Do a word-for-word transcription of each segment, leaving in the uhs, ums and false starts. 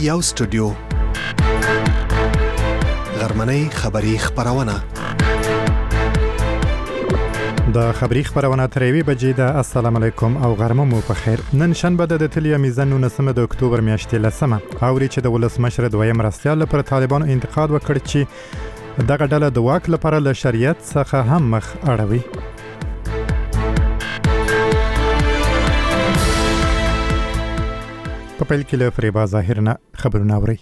یو سټوډیو غرمنۍ خبری خبرونه د خبری خبرونه تر یوې بجې ده. السلام علیکم او غرمه مو په خیر. نن شنبه د تلیا میزان نولسمه د اکتوبر میاشتې لسمه اوري چې د ولسمشر دویم مرستیال پر طالبانو انتقاد وکړ چې دغه ډله د واک لپاره له شریعت څخه هم مخ اړوي. په پیل کې له فریبا ظاهر نه خبرونه اوري.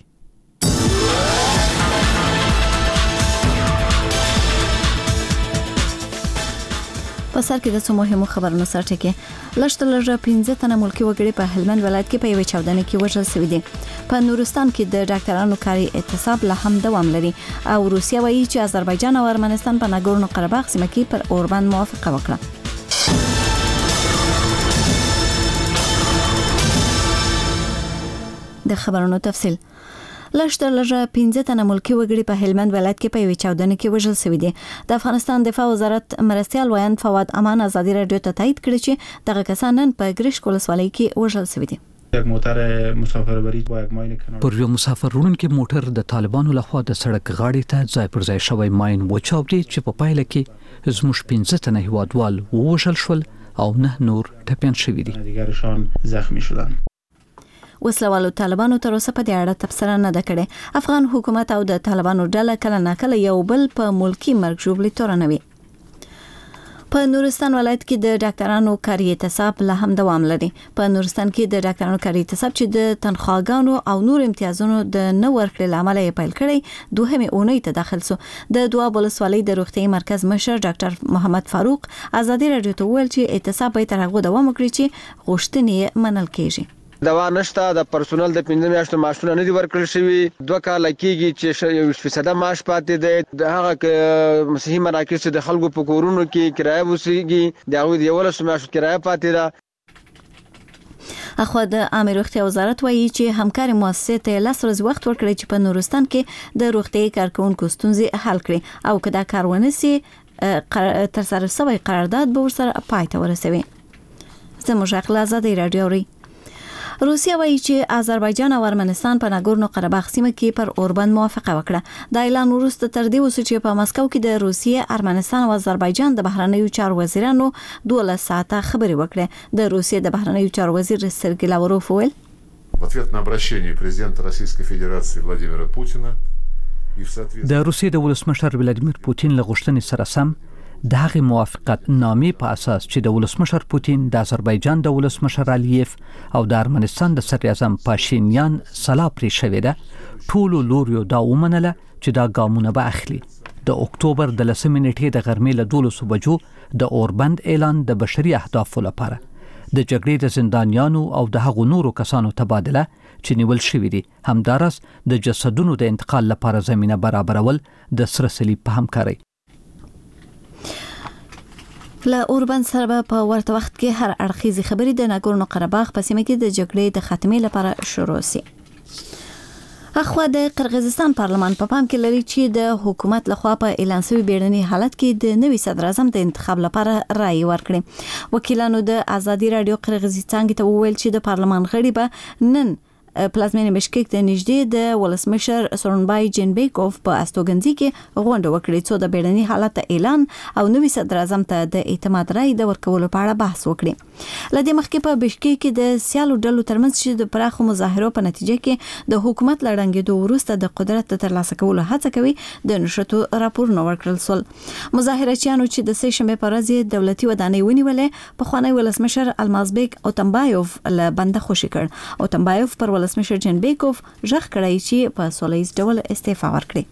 په سر کې د څو مهمو خبرونو سره کې لشت لږه پنځه تنه ملکی وګړي په هلمند ولایت کې په یوه چاودنه کې وژل شوي دي. په نورستان کې د ډاکټرانو کاري اعتصاب لا هم دوام لري او روسیا وایي چې آذربایجان او ارمنستان په ناګورنو قرهباغ سیمه کې پر اوربند موافقه وکړه. د خبرونو تفصیل. لشت لږه پنځه تنه ملکی وګړي په هلمند ولایت کې په یوه چاودنه کې وژل شوي دي. د افغانستان دفاع وزارت مرستیال ویان فواد امان ازادي رادیو ته تایید کړی چې دغه کسان نن په ګریش ولسوالۍ کې وژل شوي دي. یک موټر مسافربری با یک ماین کنار پر یو مسافر وړونکي موټر د طالبانو لخوا د سړک غاړې ته ځای پر ځای شوی ماین وچاودي چې په پایله کې زموږ پنځه تنه هیوادوال ووژل شول او نه نور ټپیان شوي دي. دیگرشان زخمی شدند. وسلوالو طالبانو تر اوسه په دې اړه تبصره نه ده کړې. افغان حکومت او د طالبانو ډله کله ناکله یو بل په ملکی مرګ ژوبلې تورنوي. په نورستان ولایت کې د ډاکټرانو کاري اعتصاب لا هم دوام لري. په نورستان کې د ډاکټرانو کاري اعتصاب چې د تنخواګانو او نور امتیازونو د نه ورکړې لامل یې پیل کړی دوهمه اونۍ ته داخل سو. د دواب ولسوالۍ د روغتي مرکز مشر ډاکټر محمد فاروق ازادي رادیو ته ویل چې اعتصاب به تر هغه دوام وکړي چې غوښتنې منل کېږي. دوا نشته، د پرسونل د پنځه میاشتو معاشونه نه دي ورکړل شوي، دوه کاله کېږي چې یو فیصد معاش پاتې دی. د هغه صحي مراکز د خلکو په کورونو کې کرایه وسیږي، د هغوی د یولسو میاشتو کرایه پاتې ده. اخو د عامه روغتیا وزارت وایي چې همکاري مؤسسې ته لس ورځې وخت ورکړي چې په نورستان کې د روغتي کارکونکو ستونزې حل کړي او که دا کار ونه سي تر سره سوی قرارداد به ورسره پای ته ورسوي. زموږ خپل ازادي رادیو ری. روسیا وایي چې آذربایجان او ارمنستان په ناګورنو قرهباغ سیمه کې پر اوربند موافقه وکړه. د اعلان وروسته تر دې وسو چې په مسکو کې د روسیې، ارمنستان او آذربایجان د بهرنیو چارو وزیرانو دولس ساعته خبرې وکړې. د روسیې د بهرنیو چارو وزیر سرګی لاوروف ویل в ответ на обращение президента Российской Федерации Владимира Путина د روسیې د ولسمشر ولادیمیر پوتین له غوښتنې سره سم د هغې موافقت نامې په اساس چې د ولسمشر پوتین، د آذربایجان د ولسمشر الیف او د ارمنستان د صدر اعظم پاشینیان سلا پرې شوې ده، ټولو لوریو دا ومنله چې دا ګامونه به اخلي. د اکتوبر د لسمې نیټې د غرمې له دولسو بجو د اوربند اعلان د بشري اهدافو لپاره د جګړې د زندانیانو او د هغو نورو کسانو تبادله چې نیول شوي دي، همداراز د جسدونو د انتقال لپاره زمینه برابرول د سره صلیب په همکارۍ. له اوربند سره په ورته وخت کې هر اړخیزي خبرې د ناګورنو قرهباغ په سیمه کې د جګړې د خاتمې لپاره شروع شي. اخو د قرغیزستان پارلمان په پام کې لري چې د حکومت لخوا په اعلان شوی بیړني حالت کې د نوي صدر اعظم د انتخاب لپاره رائے ورکړي. وکیلانو د ازادي رادیو قرغیزستان ته وویل چې د پارلمان غړي به نن پلازمینه بشکیک ته نږدې د ولسمشر سورنبای جینبیکوف په استوګنځي کې غونډه وکړي څو د بیړني حالت اعلان او نوي صدر اعظم ته د اعتماد رائے د ورکولو په اړه بحث وکړي. لدې مخکې په بشکیک کې د سیالو ډلو ترمنځ چې د پراخو مظاهرو په نتیجه کې د حکومت لړنګېدو وروسته د قدرت ترلاسه کولو هڅه کوي د نشراتو راپورونه ورکړل شول. مظاهرچیانو چې د سه شنبې په ورځ دولتي ودانۍ ونیولې، په خوانی ولسمشر المازبیک اوتمبایوف له بنده خوشي کړ. اوتمبایوف پر ولسمشر جنبیکوف ژغ کړی چې په سولهییز ډول استعفا ورکړي.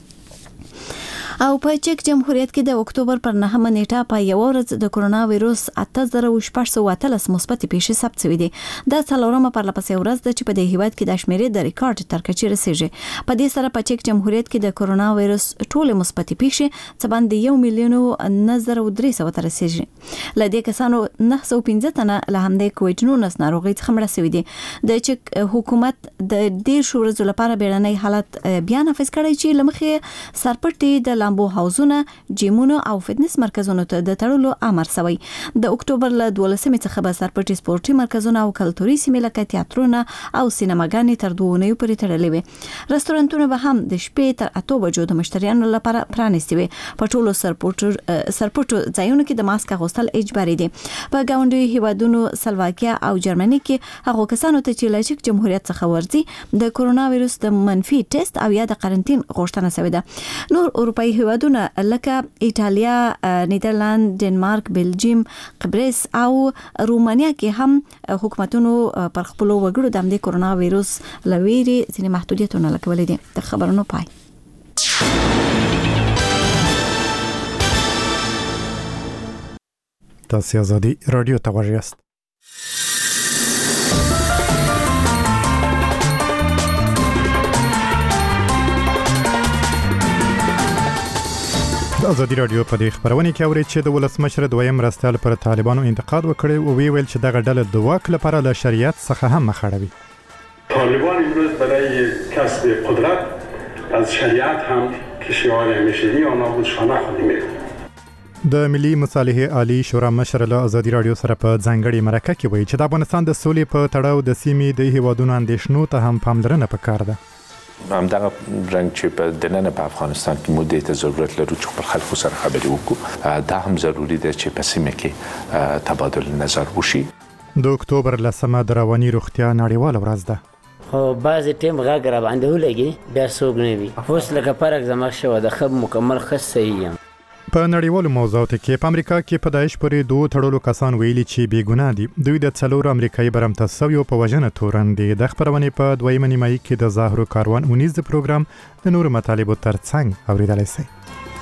او په چک جمهوریت کې د اکتوبر پر نهمه نیټه په یو ورځ د کرونا وایروس اته زره شپږ سوه اتلس مثبت پیښې ثبت شوې دي. دا څلورمه پرلپسې ورځ ده چې په دې هیواد کې د شمیرې د ریکارډ تر کچې رسیږي. په دې سره په چک جمهوریت کې د کرونا وایروس ټول مثبت پیښې څه باندې یو میلیون نه زره درې سوه ته رسیږي. له دې کسانو نه سوه پنځه تنه له همدې کوویډ نولس ناروغۍ څخه مړه شوي دي. د چک حکومت د دېرشو ورځو لپاره بیړنی حالت بیا نافذ کړی چې له مخې سرپټې د لامبو هاوزونه جیمونو او فټنس مرکزونو ته د تړلو امر شوی د اکتوبر له دولسمې څخه به سرپټي سپورتي مرکزونه او کلتوري سیمې لکه تیاترونه او سینماګانې تر دوه اونیو پورې تړلې وي رستورانتونه به هم د شپې تر اته بجو د مشتریانو لپاره پرانیستي وي په ټولو سرپټو سرپټو ځایونو کې د ماسک اغوستل اجباري دي په گاونډي هیوادونو سلواکیا او جرمني کې هغه کسانو ته چې له جمهوریت څخه ورځي د کورونا وایروس د منفي ټیسټ او یا د قرنټین غوښتنه شوې ده نور اروپאי هیوادونه لکه ایتالیا نیدرلند ډنمارک بلجیم قبرس او رومانیا کې هم حکومتونو پر خپل وګړو د امده کورونا وایروس لويري ځینې محدودیتونه لګولې دي د خبرونو پای تاسو ازادي رادیو ته وژاست د ازادي رادیو په دې خبرونه کې اوري چې د ولسمشر دویم رستال پر طالبانو انتقاد وکړي او ویل چې دغه ډله د واک لپاره له شریعت څخه هم مخاړوي طالبان امروز برای کسب قدرت از شریعت هم که شعار همیشگی آنها بود شانه خواهیم د ملي مصالحې عالی شورا مشر له ازادي رادیو سره په ځانګړي مرکه کې وایي چې د افغانستان د سولې په تړاو د سیمې د هیوادونو اندېښنو ته هم پاملرنه پکار ده همدغه رنګ چې په دننه په افغانستان کې مودې ته ضرورت لرو چې خپل خلکو سره خبرې وکړو دا هم ضروری ده چې په سیمه کې تبادل نظر وشي د اکتوبر لسمه د رواني روغتیا نړیواله ورځ ده خو بعض ټیم غږ را باندې ولګي بیا څوک نه وي اوس لکه فرق زما شوه د خب مکمل خص صحیح یم په نړیوالو موضوعاتو کې په امریکا کې په داعش پورې دوه تړلو کسان ویلي چې بې ګناه دي دوی د څلور امریکایي برمته سویو په وژنه تورن دي د خبرونې په دویمه نیمایي کې د ظاهرو کاروان اونیز پروګرام د نورو مطالبو ترڅنګ اوریدلای شئ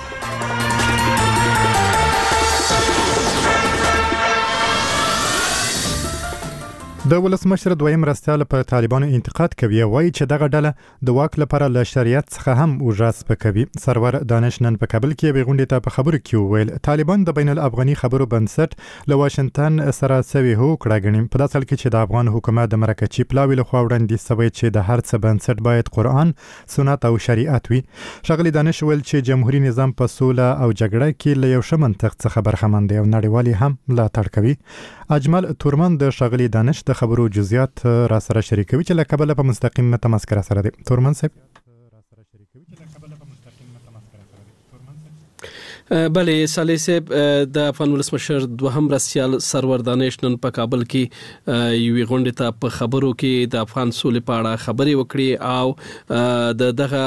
د ولسمشر دویم رستال په طالبانو انتقاد کوي وایي چې دغه ډله د واک لپاره له شریعت څخه هم اوجاس پکوي سرور دانش نن په کابل کې به غونډه ته په خبرو کې ویل طالبان د بین الافغاني خبرو بنسټ له واشنگټن سره سوي هو کړه غنیم په داسل کې چې د افغان حکومت د مرکچی پلاوی له خوا وړاندې سوي چې د هر څه بنسټ باید قرآن سنت او شریعت وي شغلی دانش ویل چې جمهوریت نظام په سوله او جګړه کې له یو شمنطق څخه برخمن دی او نړیوالي هم ملاتړ کوي اجمل تورمن د شغلی دانش د خبرو جزئیات را سره شریکوي چې له کابل په مستقیم تماس کرا سره دي تورمن صاحب بله صالح صاحب د افغان ولسمشر دوهم رسیال سرور دانش نن په کابل کې یوې غونډې ته په خبرو کې د افغان سولې په اړه خبرې وکړي او د دغه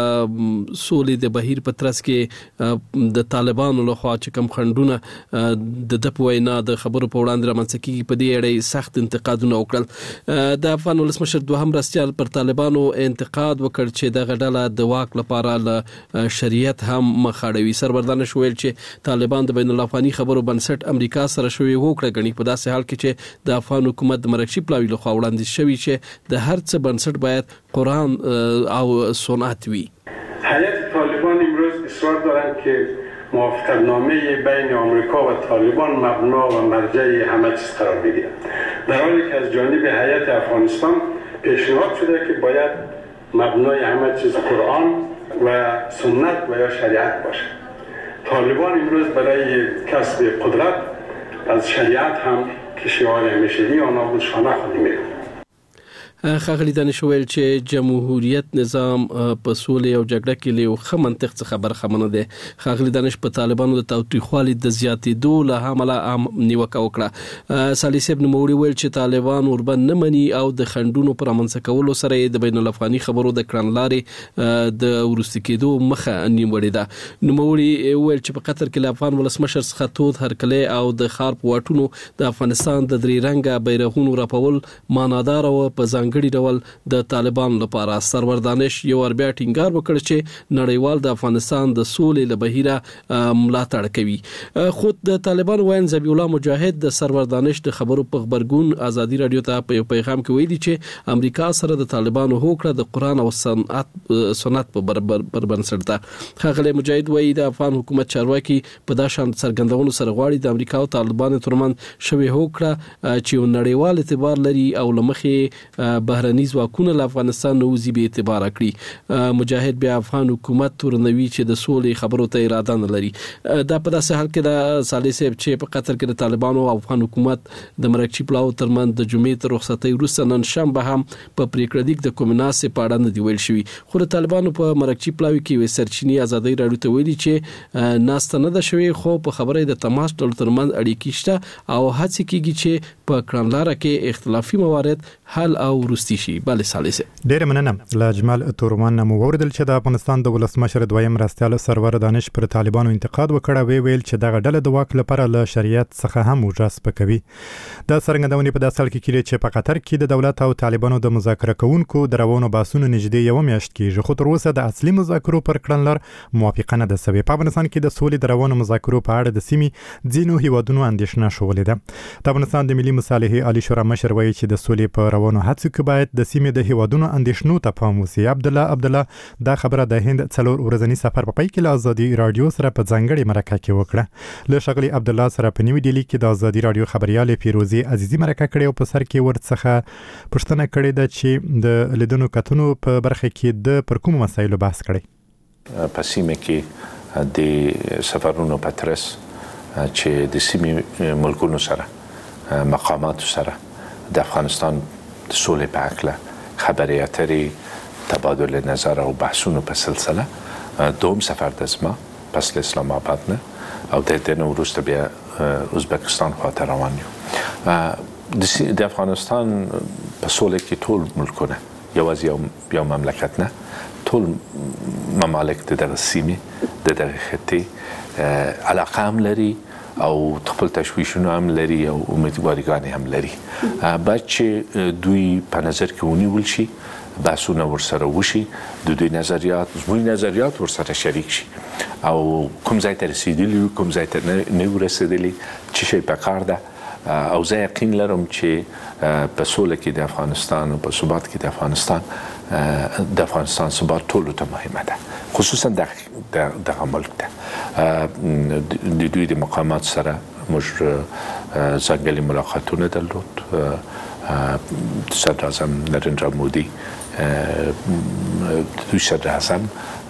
سولې د بهیر په ترڅ کې د طالبانو لخوا چې کوم خنډونه د د پوینا د خبرو په وړاندې رامنځته کیږي په دې اړه سخت انتقادونه وکړل د افغان ولسمشر دوهم رسیال پر طالبانو انتقاد وکړ چې دغه ډله د واک لپاره له شریعت هم مخاړوي سرور دانش ویل چې طالبان د بین الافغاني خبرو بنسټ امریکا سره شوی وکړه غني په داسې حال کې چې د افغان حکومت د مرکزی پلاوی له خوا وړاندې شوی چې د هر څه بنسټ باید قرآن او سنت وي هیئت طالبان امروز اصرار دارند که موافقتنامه بین آمریکا و طالبان مبنا و مرجع همه چیز قرار بگیرد در حالی که از جانب هیئت افغانستان پیشنهاد شده که باید مبنای همه چیز قرآن و سنت و یا شریعت باشد طالبان امروز برای کسب قدرت از شریعت هم که شعار همیشگی آنها بود شانه خواهیم می‌رفت خغلی دانش ویل چې جمهوریت نظام په سولې او جګړه کې له خو منطق څخه برخمنه ده خغلی دانش په طالبانو د تاوتریخوالي د زیاتېدو له حمله عام نیوکه وکړه صالح صاحب نوموړي ویل چې طالبان اوربن نه مني او د خندونو پر منځ کولو سره د بین الافغاني خبرو د کړنلارې د ورستي کېدو مخه نیولې ده نوموړي ویل چې په قطر کې له افغان ولسمشر څخه تود هرکله او د خار پواټونو د افغانستان د درې رنګه بیرغونو راپول مانادار او په ځانګړي ډول د طالبان لپاره سرور دانش یو ور بیا ټینګار وکړ چې نړیوال د افغانستان د سولې لبهیره ملاتړ کوي خود د طالبان وین ذبیح الله مجاهد د سرور دانش د خبرو په خبرګون ازادي رادیو ته په پیغام کې ویلي چې امریکا سره د طالبانو هوکړه د قرآن او سنت سنت په برابر بنسټ ده خغلی مجاهد وایي د افغان حکومت چارواکي په داشان څرګندونو سره غواړي د امریکا او طالبانو ترمن شوی هوکړه چې نړیوال اعتبار لري او لمخې بهرني ځواکونه له افغانستان نه وځي به اعتبار کړي. مجاهد بیا افغان حکومت تورنوي چې د سولې خبرو ته اراده نه لري. دا په داسې حال کې د صالح صاحب چې په قطر کې د طالبانو او افغان حکومت د مرکچی پلاو ترمن د جمعې تر رخصتۍ وروسته نن شنبه هم په پریکړه لیک د کومناسې په اړه نه دی ویل شوی. خو د طالبانو په مرکچی پلاوي کې وې سرچینی ازادي راډیو ته ویلي چې ناسته نه ده شوی، خو په خبره د تماس ډول ترمن اړیکې شته او هڅه کیږي چې په کړنلاره کې اختلافي موارد حل او ورستي شي. بل سالسه ډیر مننه. لاجمال تورمان مو وردل چې د افغانستان د ولسمشر دویم راستیال سرور دانش پر طالبانو انتقاد وکړ، وی ویل چې دغه ډله د واک لپاره له شریعت څخه هم وجاس پکوي. د سرګندونې په داسل کې کړي چې په قطر کې د دولت او طالبانو د مذاکره کوونکو دروونو باسونو نږدې یو میاشت کېږي، خو تر اوسه د اصلي مذاکرو پر کړنلار موافقه نه ده سوې. په افغانستان کې د سولې دروونو مذاکرو په اړه د سیمې ځینو هیوادونو اندېښنه شولې ده. د افغانستان د ملي مصالحې عالی شورا مشر وایي چې د سولې په روانو هڅو کې باید د سیمې د هیوادونو اندېښنو ته پام وشي. عبد الله عبد الله دا خبره د هند څلور ورځنی سفر په پای کې له ازادي رادیو سره په ځانګړي مرکه کې وکړه. له شغلي عبد الله سره په نیو ډیلی کې د ازادي رادیو خبريال پیروزي عزیزي مرکه کړې او په سر کې ورڅخه پښتنه کړې ده چې د لیدونو کتونو په برخه کې د پر کوم مسایلو بحث کړي. په سیمه کې د سفرونو پاترس چې د سیمې ملکونو سره مقامات سره د افغانستان د سولې په اړه خبرې اترې تبادل نظر او بحثونو په سلسله دوم سفر د زما پس اسلام آباد نه او د دې نو وروسته بیا ازبکستان خواته روان یو. د افغانستان په سولې کې ټول ملکونه یوازې یو مملکت نه، ټول ممالک د دغه سیمې د دغه خطې علاقه هم لري او خپل تشویشونه هم لري او امیدواریګانې هم لري. باید چې دوی په نظر کې ونیول شي، بحثونه ورسره وشي، د دوی نظریات زموږ نظریات ورسره شریک شي او کوم ځای ته رسیدلی کوم ځای ته نه ورسېدلی چې شی په کار ده. او زه یقین لرم چې په سوله کې د افغانستان او په ثبات کې د افغانستان د افغانستان ثبات ټولو ته مهمه ده، خصوصا دغه ملک ته. د دوی د مقامات سره موږ ځانګړي ملاقاتونه درلود. صدر اعظم نریندرا مودي دوی صدر اعظم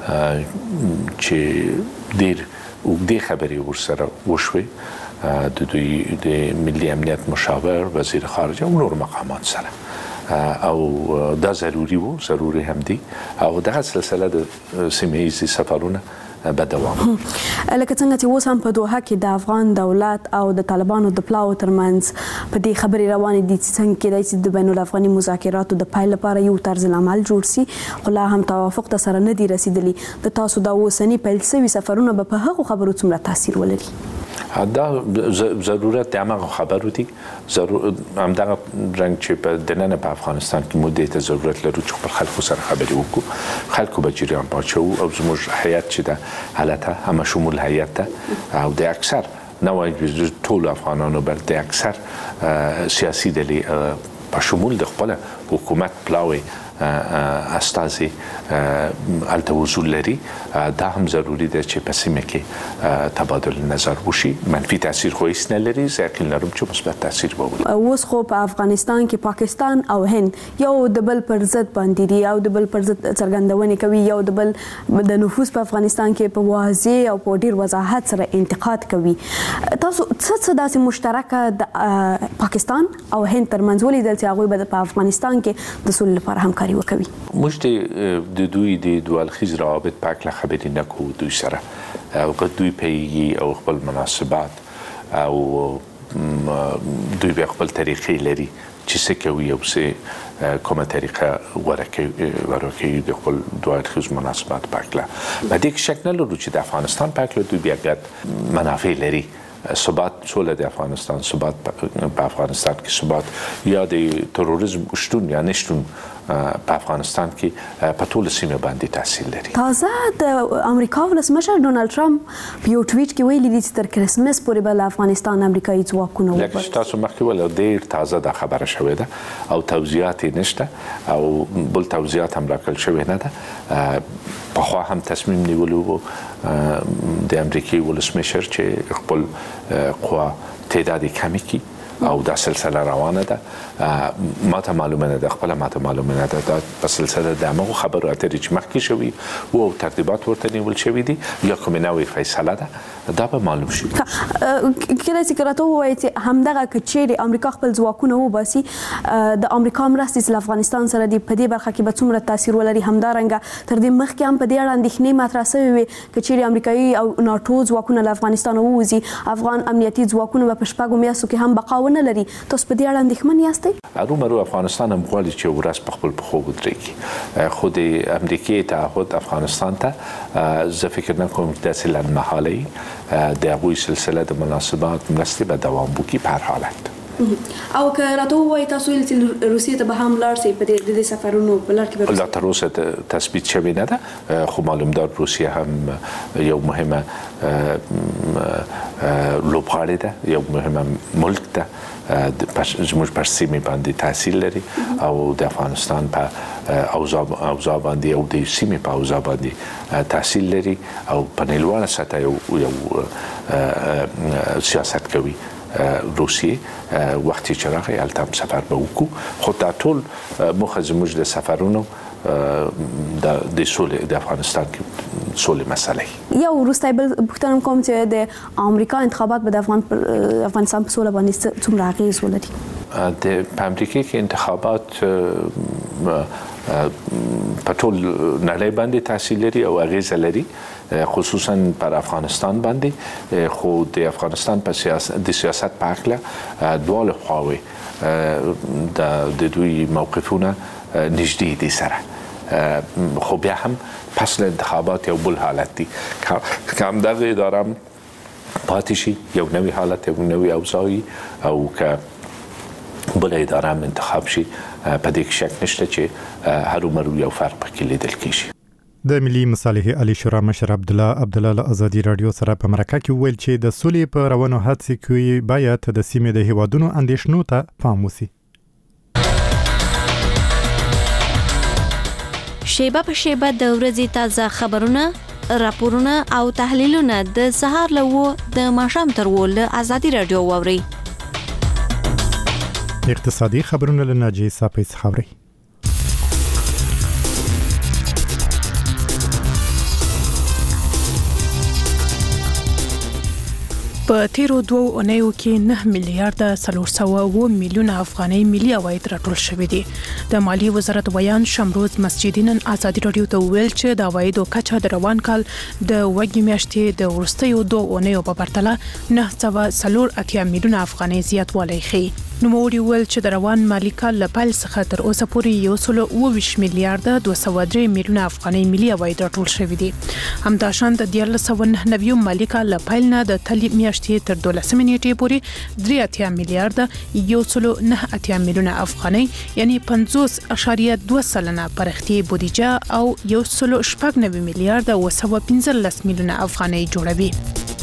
چې ډېر اوږدې خبرې ورسره وشوې د دوی د ملي امنیت مشاور، وزیر خارجه او نور مقامات سره او دا ضروري وو، ضروري هم دي او دغه سلسله د سیمه ییزې سفرونه به دوام. لکه څنګه چې اوس هم په دوحه کې د افغان دولت او د طالبانو د پلاو ترمنځ په دې خبرې روانې دي چې څنګه کېدای شي د بین الافغاني مذاکراتو د پیل لپاره یو طرز العمل جوړ شي، خو لا هم توافق ته سره نه دي رسیدلی. د تاسو د اوسني پیل شوي سفرونه به په هغو خبرو څومره تاثیر ولري؟ دا ضرورت د هغه خبرو دي، همدغه رنګ چې په دننه په افغانستان کې موږ ته ضرورت لرو چې خپل خلکو سره خبرې وکړو، خلکو به جریان واچوو او زموږ هیئت چې ده حالته همه شمول هیئت ده او د اکثر نه وایي ټول افغانانو بل د اکثر سیاسي ډلې په شمول د خپل حکومت پلاوی استازي الته وصول لري. دا هم ضروری ده چې په سیمه کې تبادل نظر وشي. منفي تاثیر خو هیڅ نه لري، زه یقین لرم چې مثبت تاثیر به ولري. اوس خو په افغانستان کې پاکستان او هند یو د بل پر ضد باندې دي او د بل پر ضد څرګندونې کوي، یو د بل د نفوذ په افغانستان کې په واضح او په ډیر وضاحت سره انتقاد کوي. تاسو څه څه داسې مشترکه د پاکستان او هند ترمنځ ولیدل چې هغوی به په افغانستان کې د سولې لپاره همکاري وکوي؟ موږ د دوی د دوه اړخیز روابط په اړه خبرې نه کوو دوی سره او که دوی پیږي او خپل مناسبات او دوی به خپل طریقې لري چې څه کوي او څه کومه طریقه غوره کوي د خپل دوه اړخیز مناسبات په اړه. په دې کې شک نه لرو چې د افغانستان په اړه دوی بیا ګډ منافع لري. ثبات سوله د افغانستان، ثبات په افغانستان کې ثبات یا د تروریزم شتون یا نشتون په افغانستان کې په ټول سیمه باندې تاثیر لري. تازه د امریکا ولسمشر ډونالد ټرمپ په یو ټویټ کې ویلي دي چې تر کرسمس پورې به له افغانستان امریکایي ځواکونه وباسي. لکه تاسو مخکې ویل ډېر تازه دا خبره شوې ده او توضیحات یې نشته او بل توضیحات هم راکړل شوې نه ده. پخوا هم تصمیم نیولو و د امریکایي ولسمشر چې خپل قوا تعداد کمی کی او دا سلسله روانه ده. ما ته معلومه نه ده، خپل ما ته معلومه نه ده دا په سلسله د هغو خبرو اترې چې مخکې شوي او ترتیبات ورته نیول شوي دي یا کومه نوې فیصله ده دا به معلوم شي. کله چې راته وایي چې همدغه کچېرې امریکا خپل ځواکونه وباسي د امریکا مرستې چې افغانستان سره دی په دې برخه کې به څومره تاثیر ولري، همدارنګه تر دې مخکې هم په دې اړه اندېښنې مطرح شوې وې کچېرې امریکایي او ناټو ځواکونه له افغانستان ووځي افغان امنیتي ځواکونه به په شپږو میاشتو کې هم بقا ونه لري. تاسو په دې اړه اندېښمن یاستئ؟ ارومرو افغانستان هم غواړي چې ورځ په خپل پښو ودرېږي. خو د امریکې تعهد افغانستان ته زه فکر نه کوم چې داسې لنډمهالی د هغوی سلسله د مناسبات مرستې به دوام وکړي په هر حالت. او که راته ووایي تاسو ویل چې روسیې ته به هم لاړ شئ په دې سفرونو په لار کې به لا تر اوسه تثبیت شوې نه ده، خو معلومدار روسیه هم یو مهمه لوبغاړې ده، یو مهمه ملک ده، زموږ پر سیمې باندې تاثیر لري او د افغانستان په اوضاع باندې او د سیمې په اوضاع باندې تاثیر لري او په نړیواله سطح یو سیاست کوي. روسیې وختي چې راغی هلته هم سفر به وکړو، خو دا ټول موخه زموږ د سفرونو د سولې د افغانستان کې سولې مسلې. یو وروستی بل پوښتنه کوم چې د امریکا انتخابات به د افغانستان په سوله باندې څومره اغېز ولري؟ د په امریکا کې انتخابات په ټول نړۍ باندې تاثیر لري او اغېز لري، خصوصا پر افغانستان باندې. خو د افغانستان په سیاست د سیاست په اړه دواړه خواوې د دوی موقفونه نږدې دي سره، خو بیا هم پس له انتخابات یو بل حالت دی که همدغه اداره پاتې شي، یو نوی حالت، یو نوی اوضاعي، او که بل اداره هم انتخاب شي په دې کې شک نشته چې هرومرو یو فرق پکې لیدل کېږي. د ملي مصالحې عالی شورا مشر عبدالله عبدالله له ازادي رادیو سره په مرکه کې ویل چې د سولې په روانو هڅې کې باید د سیمې د هیوادونو اندېښنو ته پام وشي. شیبه په شیبه د ورځې تازه خبرونه، راپورونه او تحلیلونه د سهار له و د ماښام تر و له ازادي رادیو واورئ. اقتصادي خبرونه له ناجی صافی څخه اورئ. په تیرو دوو اونیو کې نه میلیارډ څلور سوه اووه میلیونه افغانۍ ملي عواید راټول شوي دي. د مالیې وزارت ویان شمروز مسجدي نن ازادي رادیو ته وویل چې د عوایدو کچه د روان کال د وږمې میاشتې د وروستیو دوو اونیو په پرتله نه سوه څلور اتیا میلیونه افغانۍ زیاتوالی ښیي. نوموړي وویل چې د روان مالي کال له پیل څخه تر اوسه پورې یو سل اوه ویشت میلیارډ دوه سوه درې میلیونه افغانۍ ملي عواید راټول شوي دي. همداشان د دیارلس سوه نهه نوي مالي کال له پیل نه د تلې میاشتې تر دولسمې نیټې پورې درې اتیا میلیارډ یو سل نه اتیا میلیونه افغانۍ یعنی پنځوس اعشاریه دوه سلنه پرختي بودیجه او یو سل شپږ نوي میلیارډ اوه سوه پنځلس میلیونه افغانۍ جوړوي.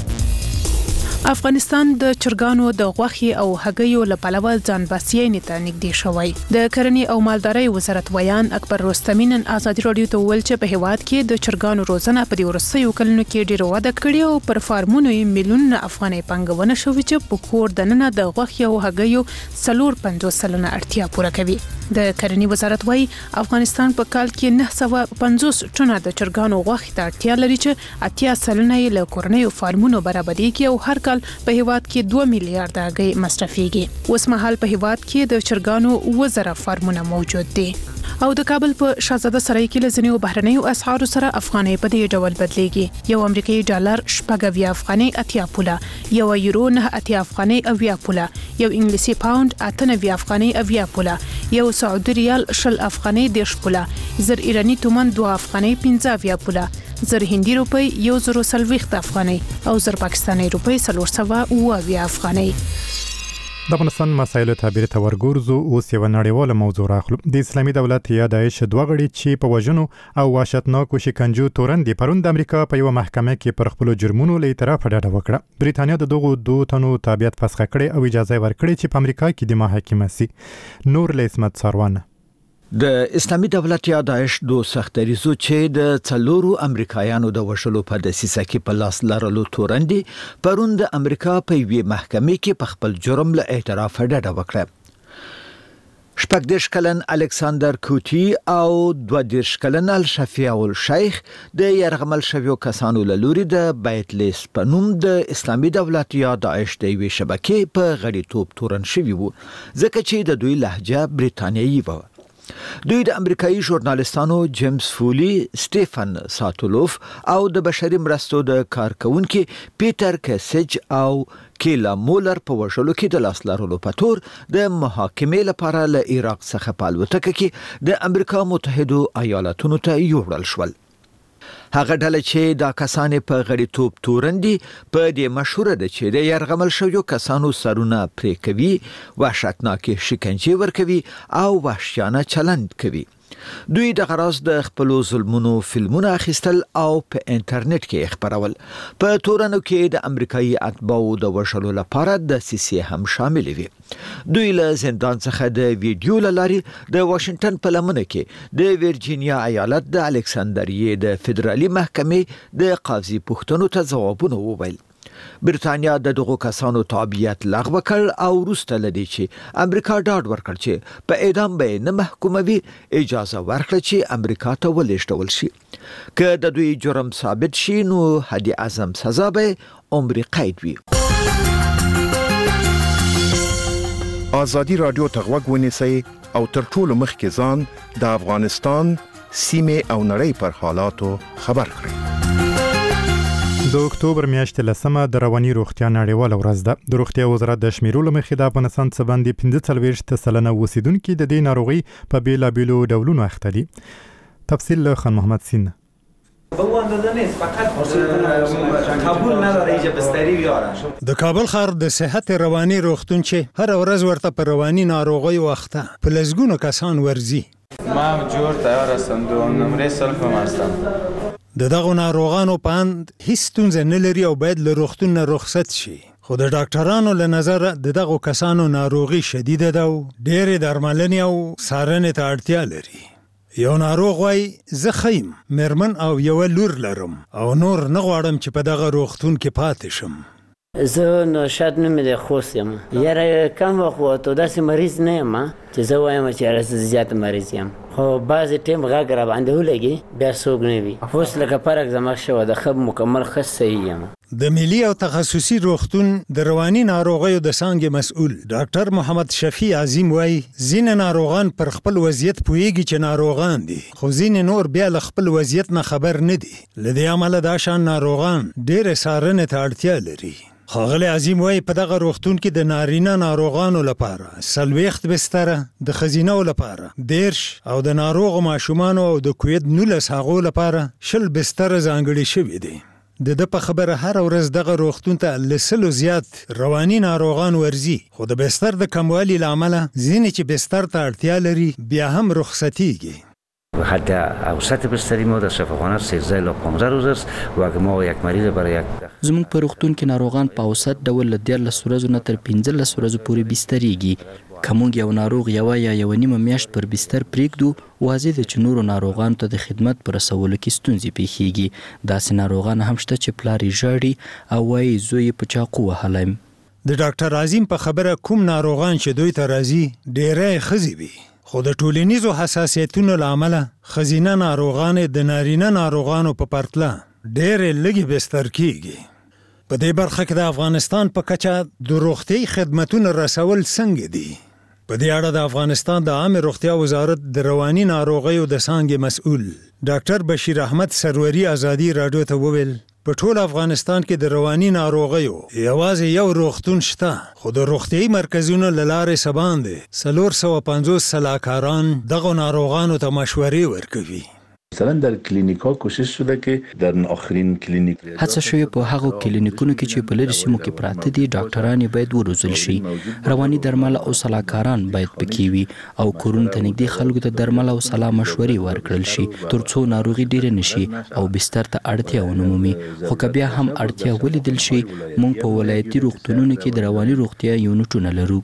افغانستان د چرګانو د غوښې او هګیو له پلوه ځان بسیاینې ته نږدې شوی. د کرنې او مالدارۍ وزارت ویان اکبر رستمي نن ازادي رادیو ته وویل چې په هیواد کې د چرګانو روزنه په دې وروستیو کلونو کې ډېره وده کړې او پر فارمونو یې میلیونونه افغانۍ پانګونه شوې چې په کور دننه د غوښې او هګیو څلور پنځوس سلنه اړتیا پوره کوي. د کرنې وزارت وايي افغانستان په کال کې نه سوه پنځوس ټنه د چرګانو غوښې ته اړتیا لري چې اتیا سلنه یې له کورنیو فارمونو برابرېږي او هر کال په هیواد کې دوه میلیارډ هګۍ مصرفېږي. اوس مهال په هیواد کې د چرګانو اووه زره فارمونه موجود دي. او د کابل په شاهزاده سرای کې له ځینو بهرنیو اسعارو سره افغانۍ په دې ډول بدلېږي. یو امریکایي ډالر شپږ اویا افغانۍ اتیا پوله، یو یورو نه اتیا افغانۍ اویا پوله، یو انګلیسي پاوند اته نوي افغانۍ اویا پوله، یو سعودي ریال شل افغانۍ دېرش پوله، زر ایراني تومان دوه افغانۍ پنځه اویا پوله، زر هندي روپۍ یو زر څلوېښت افغانۍ او زر پاکستاني روپۍ څلور سوه اوه اویا افغانۍ. د افغانستان مسایلو تعبیر ته ورګورځو. اوس یو نړیواله موضوع راخلو. د اسلامي دولت یا داعش دوه غړي چې په وژنو او وحشتناکو شکنجو تورن دي پرون د امریکا په یو محکمه کې پر خپل جرمونو له اعتراف ډډه وکړه. بریتانیا د دغو دوه تنو تابعیت فسخ کړي او اجازه ورکړي چې په امریکا کې د محاکمه سي. نور له اسمت سروان. د اسلامي دولت یا داعش دو سختریزو چې د څلورو امریکایانو د وشلو په دسیسه کې په لاس لرلو تورندې پرون د امریکا په یوې محکمې کې په خپل جرم له اعتراف ډډه وکړه. شپږ دېرش کلن الکساندر کوټي او دوه دېرش کلن الشفیع الشیخ د یرغمل شویو کسانو له لوري د بیت لیس په نوم د اسلامي دولت یا داعش د یوې شبکې په غړیتوب تورن شوي وو ځکه چې د دوی لهجه بریتانیایي وه. دوی د امریکایي ژورنالستانو جیمز فولی، سټیفن ساتولوف او د بشري مرستو د کارکونکو پیټر کیسج او کیلا مولر په وشلو کې د لاس لرلو په تور د محاکمې لپاره له عراق څخه په الوتکه کې د امریکا متحده ایالاتونو ته یوړل شول. هغه ډله چې دا کسانې په غړیتوب تورندي په دې مشهوره ده چې د یرغمل شویو کسانو سرونه پرې کوي، وحشتناکې شکنجې ورکوي او وحشیانه چلند کوي. دوی د غراض د خپل ظلمونو فلمونه اخیستل او په انټرنیټ کې خبرول. په تورنو کې د امریکایي اتباعو د وشلو لپاره د سیسي هم شامل وي. دوی له زندان څخه د ویډیو لاري د واشنگټن په لمنه کې د ورجینیا ایالت د الکساندریې د فدرالي محکمې د قاضي پوښتنو ته ځوابونه وویل. برتانیا د دغو کسانو تابعیت لغوه کړ او وروسته لدی چې امریکا ډاډ ورکړ چې په اعدام به نه محکوموي، اجازه ورکړه چې امریکا ته ولېږدول شي. که د دوی جرم ثابت شي نو حد اعظم سزا به عمر قید وي. آزادي رادیو ته غوږ ونیسئ او تر ټولو مخکې ځان د افغانستان سیمې او نړۍ پر حالاتو خبر کړئ. د اکتوبر میاشتې لسمه د رواني روغتیا نړیواله ورځ ده. د روغتیا وزارت د شمیرو له مخې د افغانستان څخه باندې پنځه څلوېښت سلنه اوسیدونکي د دې ناروغۍ په بیلابیلو ډولونو اخته دي. تفصیل له خان محمد سین. د کابل ښار د صحت رواني روغتون چې هر ورځ ورته په رواني ناروغۍ واخته په لسګونو کسان ورزي. ما جوړ تیار هستم، دوم نمره صرف هم هستم. د دغو ناروغانو پاند هیڅ ستونزه نه لري او باید له روغتون نه رخصت شي. خو د ډاکټرانو له نظره د دغو کسانو ناروغي شدیده ده او ډېرې درملنې او څارنې ته اړتیا لري. یو ناروغ وایي زه ښه یم، مېرمن او یوه لور لرم او نور نه غواړم چې په دغه روغتون کې پاتې شم. زه نو شاید نومې د خوست یم. یاره کم وخت وته داسې مریض نه یم چې زه وایم چې یاره زه زیات مریض یم، خو بعضې ټیم غږ را باندې ولګي بیا څوک نه وي. اوس لکه فرق زما شوه د ښه مکمل ښه صحیح یم. د ملي او تخصصي روغتون د رواني ناروغیو د څانګې مسؤل ډاکټر محمد شفیع عظیم وایي ځینې ناروغان پر خپل وضعیت پوهیږي چې ناروغان دي، خو ځینې نور بیا له خپل وضعیت نه خبر نه دي. له دې امله دا شان ناروغان ډېرې څارنې ته اړتیا لري. ښاغلی عظیم وایي په دغه روغتون کې د نارینه ناروغانو لپاره څلوېښت بستره، د ښځینهو لپاره دېرش او د ناروغو ماشومانو او د کوید نولس هغو لپاره شل بستره ځانګړي شوي دي. د ده په خبره هر ورځ دغه روغتون ته له سلو زیات رواني ناروغان ورځي، خو د بستر د کموالي له امله ځینې چې بستر ته اړتیا لري بیا هم رخصتیږي. حد اوسط بستری ما در شفاخانه سیزده الی پانزده روز است و اگه ما یک مریض برای یک زموږ په روغتون کې ناروغان په اوسط ډول له دیارلس ورځو نه تر پنځلس ورځو پورې بستریږي. که موږ یو ناروغ یوه یا یوه نیمه میاشت پر بستر پرېږدو، واضح ده چې نورو ناروغانو ته د خدمت په رسولو کې ستونزې پیښیږي. داسې ناروغان هم شته چې پلار یې ژاړي او وایي زوی یې په چاقو وهلی یم. د ډاکټر عظیم په خبره کوم ناروغان چې دوی ته راځي ډېری ښځې وي، خو د ټولنیزو حساسیتونو له امله ښځینه ناروغانې د نارینه ناروغانو په پرتله ډېرې لږې بستر کیږي. په دې برخه کې د افغانستان په کچه د روغتیايي خدمتونو رسول څنګه دي؟ په دې اړه د افغانستان د عامې روغتیا وزارت د رواني ناروغیو د څانګې مسؤل ډاکټر بشیر احمد سروري ازادي راډیو ته وویل په ټول افغانستان کې د رواني ناروغیو یوازې یو روغتون شته، خو د روغتیايي مرکزونو له لارې څه باندې څلور سوه پنځوس سلاکاران دغو ناروغانو ته مشورې ورکوي. مثلا در کلینیک ها کوشش شده که در آخرین کلینیک هڅه شوې په هغو کلینیکونو کې چې په لرې سیمو کې پراته دي ډاکټران یې باید وروزل شي. رواني درمل او سلاکاران باید پکې وي او کورونو ته نږدې خلکو ته درمل او سلا مشورې ورکړل شي تر څو ناروغي ډېره نشي او بستر ته اړتیا ونه مومي. خو که بیا هم اړتیا ولیدل شي، موږ په ولایتي روغتونونو کې د رواني روغتیا یونټونه لرو.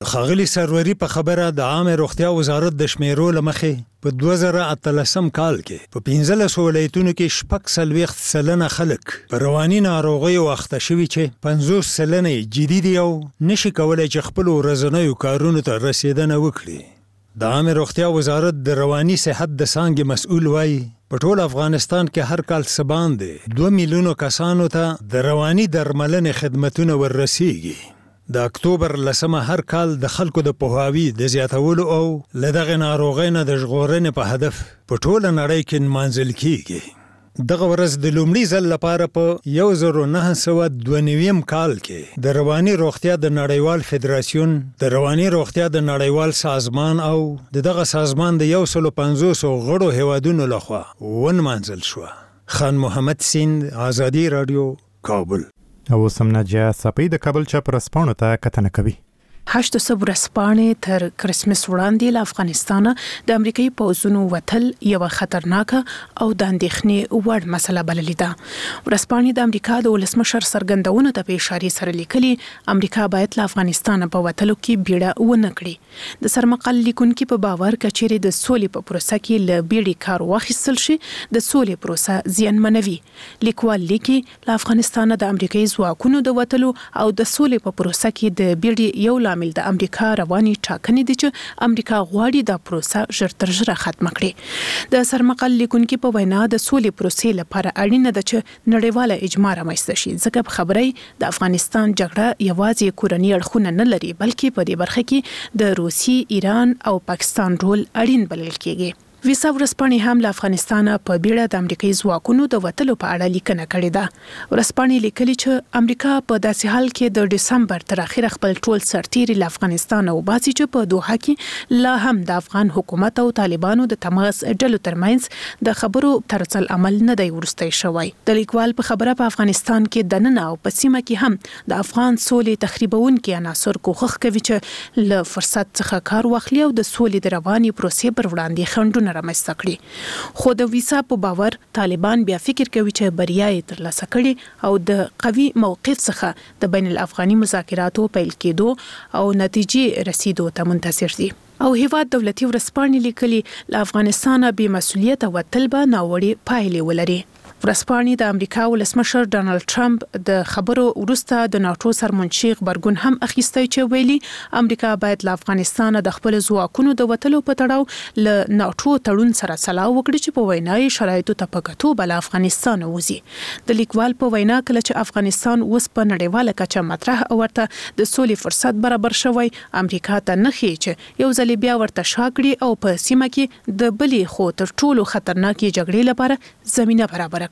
خاغلی سروري په خبره د عامه روغتیا وزارت د شمیرو لمخې په دوه زره اتلسم کال کې په پنځلس ولایتونو کې شپږ څلوېښت سلنه خلک په رواني ناروغیو اخته شوي چې پنځوس سلنه یې جدي دي او نشي کولی چې خپلو ورځنیو کارونو ته رسیدنه وکړي. د عامه روغتیا وزارت د رواني صحت د څانګې مسؤل وایي په ټول افغانستان کې هر کال څه باندې دوه میلیونو کسانو ته د رواني درملنې خدمتونه وررسیږي. د اکتوبر لسمه هر کال د خلکو د پوهاوي د زیاتولو او له دغه ناروغۍ نه د ژغورنې په هدف په ټوله نړۍ کې نمانځل کیږي. دغه ورځ د لومړي ځل لپاره په یو زر نهه سوه دوه نوي کال کې د رواني روغتیا د نړیوال فدراسیون د رواني روغتیا د نړیوال سازمان او د دغه سازمان د یو سل پنځوس غړو هیوادونو لخوا ونمانځل شو. خان محمد سیند، آزادی رادیو، کابل. او سمناجیا صپی د کابل چا پرسپانو ته کتنه کوي. هشت سب ورسپانې تر کرسمس وړاندې له افغانستان د امریکایي پوځونو وتل یو خطرناک او د اندېښنې وړ مسله بللې ده. ورسپانې د امریکا د ولسمشر څرګندونو ته په اشاره سره لیکلي امریکا باید له افغانستان په وتلو کې بیړه ونه کړي. د سرمقال لیکونکي په باور کچېرې د سولې په پروسه کې له بیړې کار واخیستل شي د سولې پروسه زیانمنوي. لیکوال لیکي له افغانستان د امریکایي ځواکونو د وتلو او د سولې په پروسه کې د بیړې یو عامل د امریکا رواني ټاکنې دي چې امریکا غواړي دا پروسه ژر تر ژره ختمه کړي. د سرمقال لیکونکي په وینا د سولې پروسې لپاره اړینه ده چې نړیواله اجماع رامنځته شي، ځکه په خبرې د افغانستان جګړه یوازې کورني اړخونه نه لري بلکې په دې برخه کې د روسي، ایران او پاکستان رول اړین بلل کېږي. ویسا ورسپانې هم له افغانستان په بیړه د امریکایي ځواکونو د وتلو په اړه لیکنه کړې ده. ورسپانې لیکلي چې امریکا په داسې حال کې د دسمبر تر اخره خپل ټول سرتیري له افغانستان وباسي چې په دوحه کې لا هم د افغان حکومت او طالبانو د تماس ډلو ترمنځ د خبرو طرز العمل نه دی ورستی شوی. د لیکوال په خبره په افغانستان کې دننه او په سیمه کې هم د افغان سولې تخریبونکي عناصر کوښښ کوي چې له فرصت څخه کار واخلي او د سولې د رواني پروسې پر وړاندې خنډونه رامنځته کړي. خو د ویسا په باور طالبان بیا فکر کوي چې بریا یې ترلاسه کړي او د قوي موقف څخه د بین الافغاني مذاکراتو پیل کېدو او نتیجې رسیدو ته منتظر دي. او هیواد دولتي ورسپانې لیکلي له افغانستانه بې مسؤلیته وتل به ناوړې پایلې ولري. ورسپانې د امریکا ولسمشر ډانلډ ټرمپ د خبرو وروسته د ناتو سرمنشي غبرګون هم اخیستی چې ویلي امریکا باید له افغانستان د خپل ځواکونو د وتلو په تړاو له ناتو تړون سره سلا وکړي چې په وینا یې شرایطو ته په کتو بل افغانستان وځي. د لیکوال په وینا کله چې افغانستان اوس په نړیواله کچه مطرح او ورته د سولې فرصت برابر شوی، امریکا ته نه ښیي چې یو ځل بیا ورته شا کړي او په سیمه کې د بلې خو تر ټولو خطرناکې جګړې لپاره زمینه برابر کړي.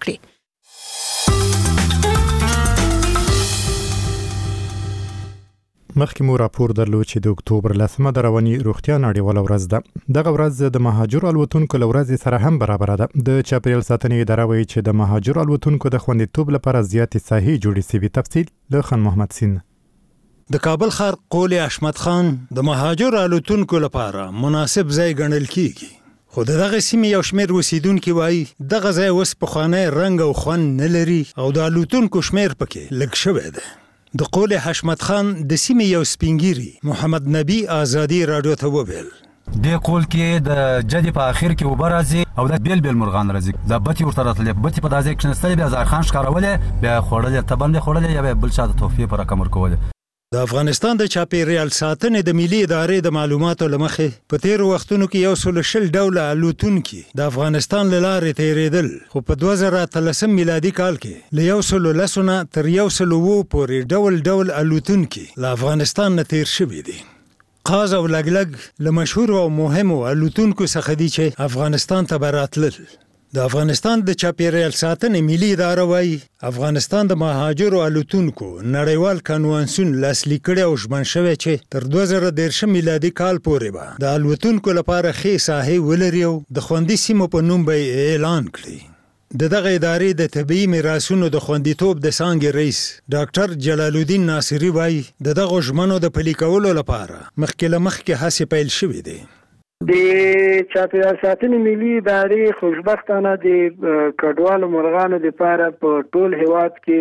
مخکې مو راپور درلود چې د اکتوبر لسمه د رواني روغتیا نړیواله ورځ ده. دغه ورځ د مهاجرو الوتونکو له ورځې سره هم برابره ده. د چاپیریال ساتنې اداره وایي چې د مهاجرو الوتونکو د خوندیتوب لپاره زیاتې ساحې جوړې شوي. تفصیل له خان محمد سین. د کابل ښار قول احمد خان د مهاجرو الوتونکو لپاره مناسب ځای ګڼل کیږي. خو دغه سیمې یو شمېر اوسیدونکي وایي دغه ځای اوس پخوانی رنګ او خوند نه لري او د الوتونکو شمېر پکې لږ شوی دی. د قول حشمت خان د سیمې یو سپینګیري محمد نبی آزادی رادیو ته وویل د قول کې د جدي په اخر کې وبر راځي او د بیل بیل مرغان راځي. د بتی ورته راتلې بتی په دازې کې نستلې بیا ځار خان ښکارولې بیا خوړلې تبند خوړلې یا بل چا د توفیه پر رقم ورکولې. د افغانستان د چاپیریال ساتنې د ملي ادارې د معلوماتو لمخې په تیر وختونو کې یو سل شل ډوله الوتونکي د افغانستان له لارې تیرېدل، خو په دوه زره اتلسم میلادي کال کې له یو سل لسو نه تر یو سل اوو پورې ډول ډول الوتونکي له افغانستان نه تیر شوي دي. قاز او لګلګ له مشهورو او مهمو الوتونکو څخه دي چې افغانستان ته به راتلل. د افغانستان د چاپیریال ساتنې ملي اداره وایي افغانستان د مهاجرو الوتونکو نړیوال کنوانسیون لاسلیک کړی او ژمن شوی چې تر دوه زره دېرشم میلادي کال پورې به د الوتونکو لپاره ښې ساحې ولري او د خوندي سیمو په نوم به یې اعلان کړي. د دغه ادارې د طبیعي میراثونو د خوندیتوب د څانګې رئیس ډاکټر جلال الدین ناصري وایي د دغو ژمنو د پلي کولو لپاره مخکې له مخکې هڅې پیل شوې دي. د چاپیریال ساتنې ملي ادارې خوشبختانه د کډوالو مرغانو لپاره په ټول هیواد کې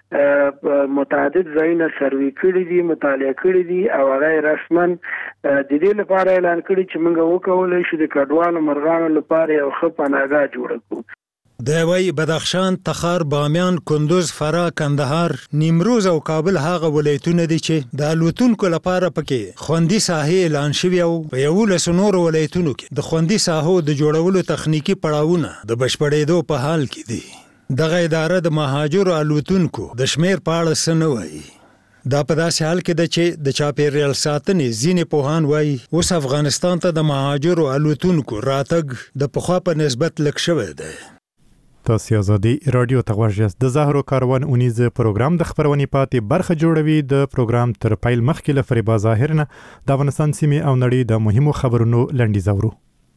متعدد ځایونه سروي کړي دي، مطالعه کړي دي او هغه رسما د دې لپاره اعلان کړي چې موږ وکولای شو د کډوالو مرغانو لپاره یو ښه پناهګاه جوړ کړو. د وی بدخشان، تخار، بامیان، کندوز، فراه، کندهار، نیمروز او کابل هغه ولایتونه دي چې د الوتونکو لپاره پکې خوندي ساحې اعلان شوي او په یولسو نورو ولایتونو کې د خوندي ساحو د جوړولو تخنیکی پړاوونه د بشپړېدو په حال کې دي. دغه اداره د مهاجرو الوتونکو د شمیر په اړه څه نه وایي. دا په داسې حال کې ده چې د چاپیریال ساتنې ځینې پوهان وایي اوس افغانستان ته د مهاجرو الوتونکو راتګ د پخوا په نسبت لږ شوی دی. تاسو ازادي رادیو ته ورجاست. د زهرو کاروان اونیز پروګرام د خبرونې پاتې برخه جوړوي. د پروګرام تر پیل مخکې له فریبا ظاهر نه د افغانستان سیمې او نړۍ د مهمو خبرونو لنډیز اورو.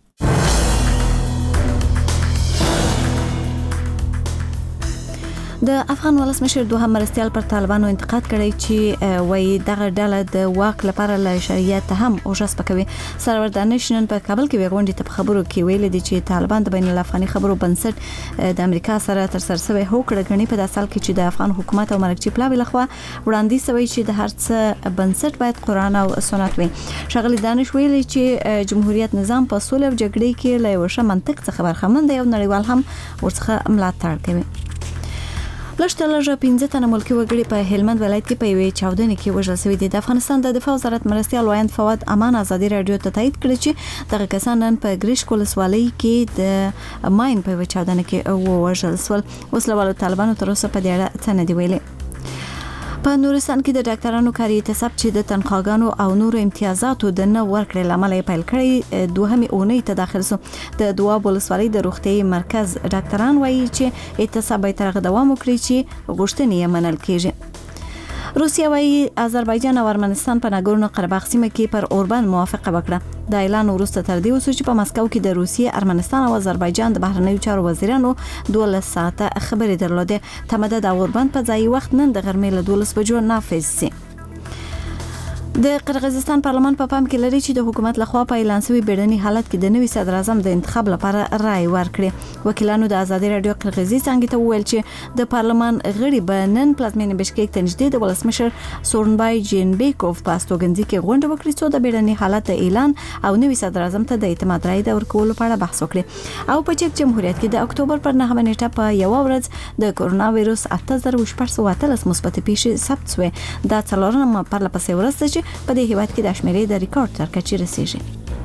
د افغان ولسمشر دوهم مرستیال پر طالبانو انتقاد کړی چې وایي دغه ډله د واک لپاره له شریعت هم اوجس پکوي. سرور دانش نن په کابل کې وغونډې ته خبرو کې ویل دي چې طالبان د بین الافغاني خبرو بنسټ د امریکا سره تر سره سوی هوکړه غني په داسال کې چې د افغان حکومت او مرکزي پلاوی لخوا وړاندې سوی چې د هر څه بنسټ باید قرآن او سنت وي. شغلی دانش ویل چې جمهوریت نظام په سولې او جګړې کې له یو ښه منطق څخه برخمن دی او نړیوال هم ورڅخه ملاتړ کوي. لږ لږه پنځه تنه ملکي وګړي په هلمند ولایت کې په یوې چاودنې کې وژل شوي دي. د افغانستان د دفاع وزارت مرستیال وایند فواد امان ازادي رادیو ته تایید کړی چې دغه کسان نن په ګریشک ولسوالۍ کې د ماین په یوې چاودنې کې ووژل شول. وسلوالو طالبانو تر اوسه په دې اړه څه نه دي ویلي. په نورستان کې د ډاکټرانو کاري اعتصاب چې د تنخواګانو او نورو امتیازاتو د نه ورکړې لامل یې پیل کړی دوهمې اونۍ ته داخل شو. د دواب ولسوالۍ د روغتیايي مرکز ډاکټران وایي چې اعتصاب باید تر هغه دوام وکړي چې غوښتنې یې منل کیږي. روسیه وایي آذربایجان او ارمنستان په ناګورنو قرهباغ سیمه کې پر اوربند موافقه وکړه. د اعلان وروسته تر دې وسو چې په مسکو کې د روسیې، ارمنستان او آذربایجان د بهرنیو چارو وزیرانو دولس ساعته خبرې درلودې. تمدد د اوربند په ځای وخت نن د غرمې له دولس بجو نافذ شي. د قرغیزستان پارلمان په پام کې لري چې د حکومت لخوا په اعلان شوی بیړني حالت کې د نوي صدر اعظم د انتخاب لپاره رائے ورکړي. وکیلانو د ازادي رادیو قرغیزي څنګه ته وویل چې د پارلمان غړي به نن پلازمینې بشکیک ته نږدې د ولسمشر سورنبای جینبیکوف په استوګنځي کې غونډه وکړي چې د بیړني حالت اعلان او نوي صدر اعظم ته د اعتماد رائے ورکولو په اړه بحث وکړي. او په چک جمهوریت کې د اکتوبر پر نهمه نیټه په یو ورځ د کورونا وایروس اته زره شپږ سوه اتلس مثبت پیښې ثبت شوې. دا څلورمه پرلپسې ورځ ده چې په دې هیواد کې د شمیرې د ریکارډ تر کچې رسیږي.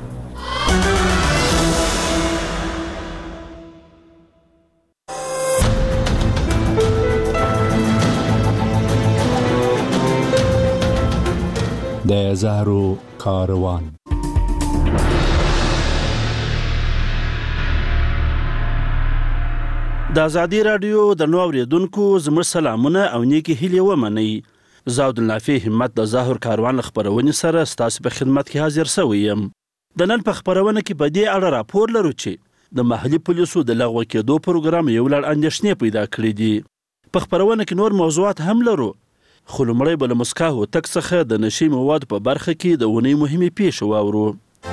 د زهرو کاروان. د ازادي رادیو د نو اوریدونکو زموږ سلامونه او نیکی هیلې ومنئ. زه عبدالنافع همت د زهر کاروان خبرونې سره ستاسو په خدمت کې حاضر شوی یم. د نن په خبرونه کې په دې اړه راپور لرو چې د محلي پولیسو د لغوه کېدو پروګرام یو لړ اندېښنې پیدا کړې دي. په خبرونه کې نور موضوعات هم لرو، خو لومړی به له مسکا هوتک څخه د نشي موادو په برخه کې د اونۍ مهمې پیښې واورو.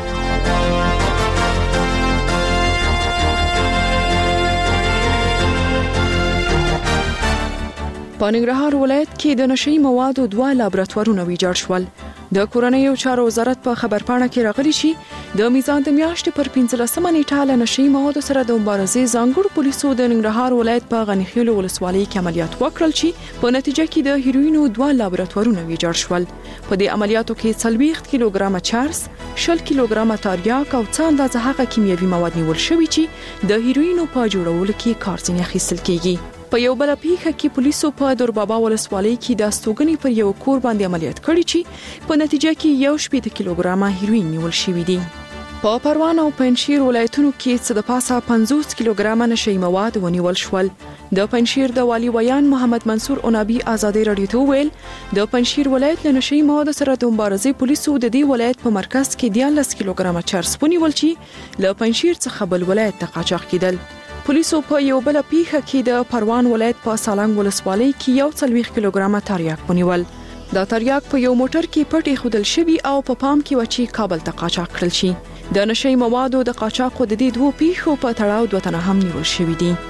په ننګرهار ولایت کې د نشي موادو دوه لابراتوارونه ویجاړ شول. د کورنیو چارو وزارت په خبرپاڼه کې راغلي چې د میزان د میاشتې پر پنځلسمه نیټه له نشي موادو سره د مبارزې ځانګړو پولیسو د ننګرهار ولایت په غنیخیلو ولسوالۍ کې عملیات وکړل چې په نتیجه کې د هیروینو دوه لابراتوارونه ویجاړ شول. په دې عملیاتو کې څلوېښت کیلوګرامه چرس، شل کیلوګرامه تاریاک او څه اندازه هغه کیمیاوي مواد نیول شوي چې د هیروینو په جوړولو کې کار ځینې اخیستل کیږي. په یو بل پیښه کې پولیسو په دوربابا ولسوالۍ کې د استوګنې پر یو کور باندې عملیات کړی چې په نتیجه کې یو شپېته کیلوګرامه هیروین نیول شوي دي. په پروان او پنجشیر ولایتونو کې څه د پاسه پنځوس کیلوګرامه نشي مواد ونیول شول. د پنجشیر د والی ویان محمد منصور اونابي ازادي رادیو ته ویل د پنجشیر ولایت له نشي مواد سره د مبارزې پولیسو د دې ولایت په مرکز کې دیارلس کیلوګرامه چرس ونیول چې له پنجشیر څخه بل ولایت ته قاچاق کېدل. پولیسو په یو بل پیښه کې د پروان ولایت په سالنګ ولسوالۍ کې یو څلوېښت کیلوګرامه تریاک ونیول. دا تریاک په یو موټر کې پټ ایښودل شوي او په پام کې و چې کابل ته قاچاق کړل شي. د نشي موادو د قاچاقو د دې دوه پیښو په تړاو دوه تنه هم نیول شوي دي.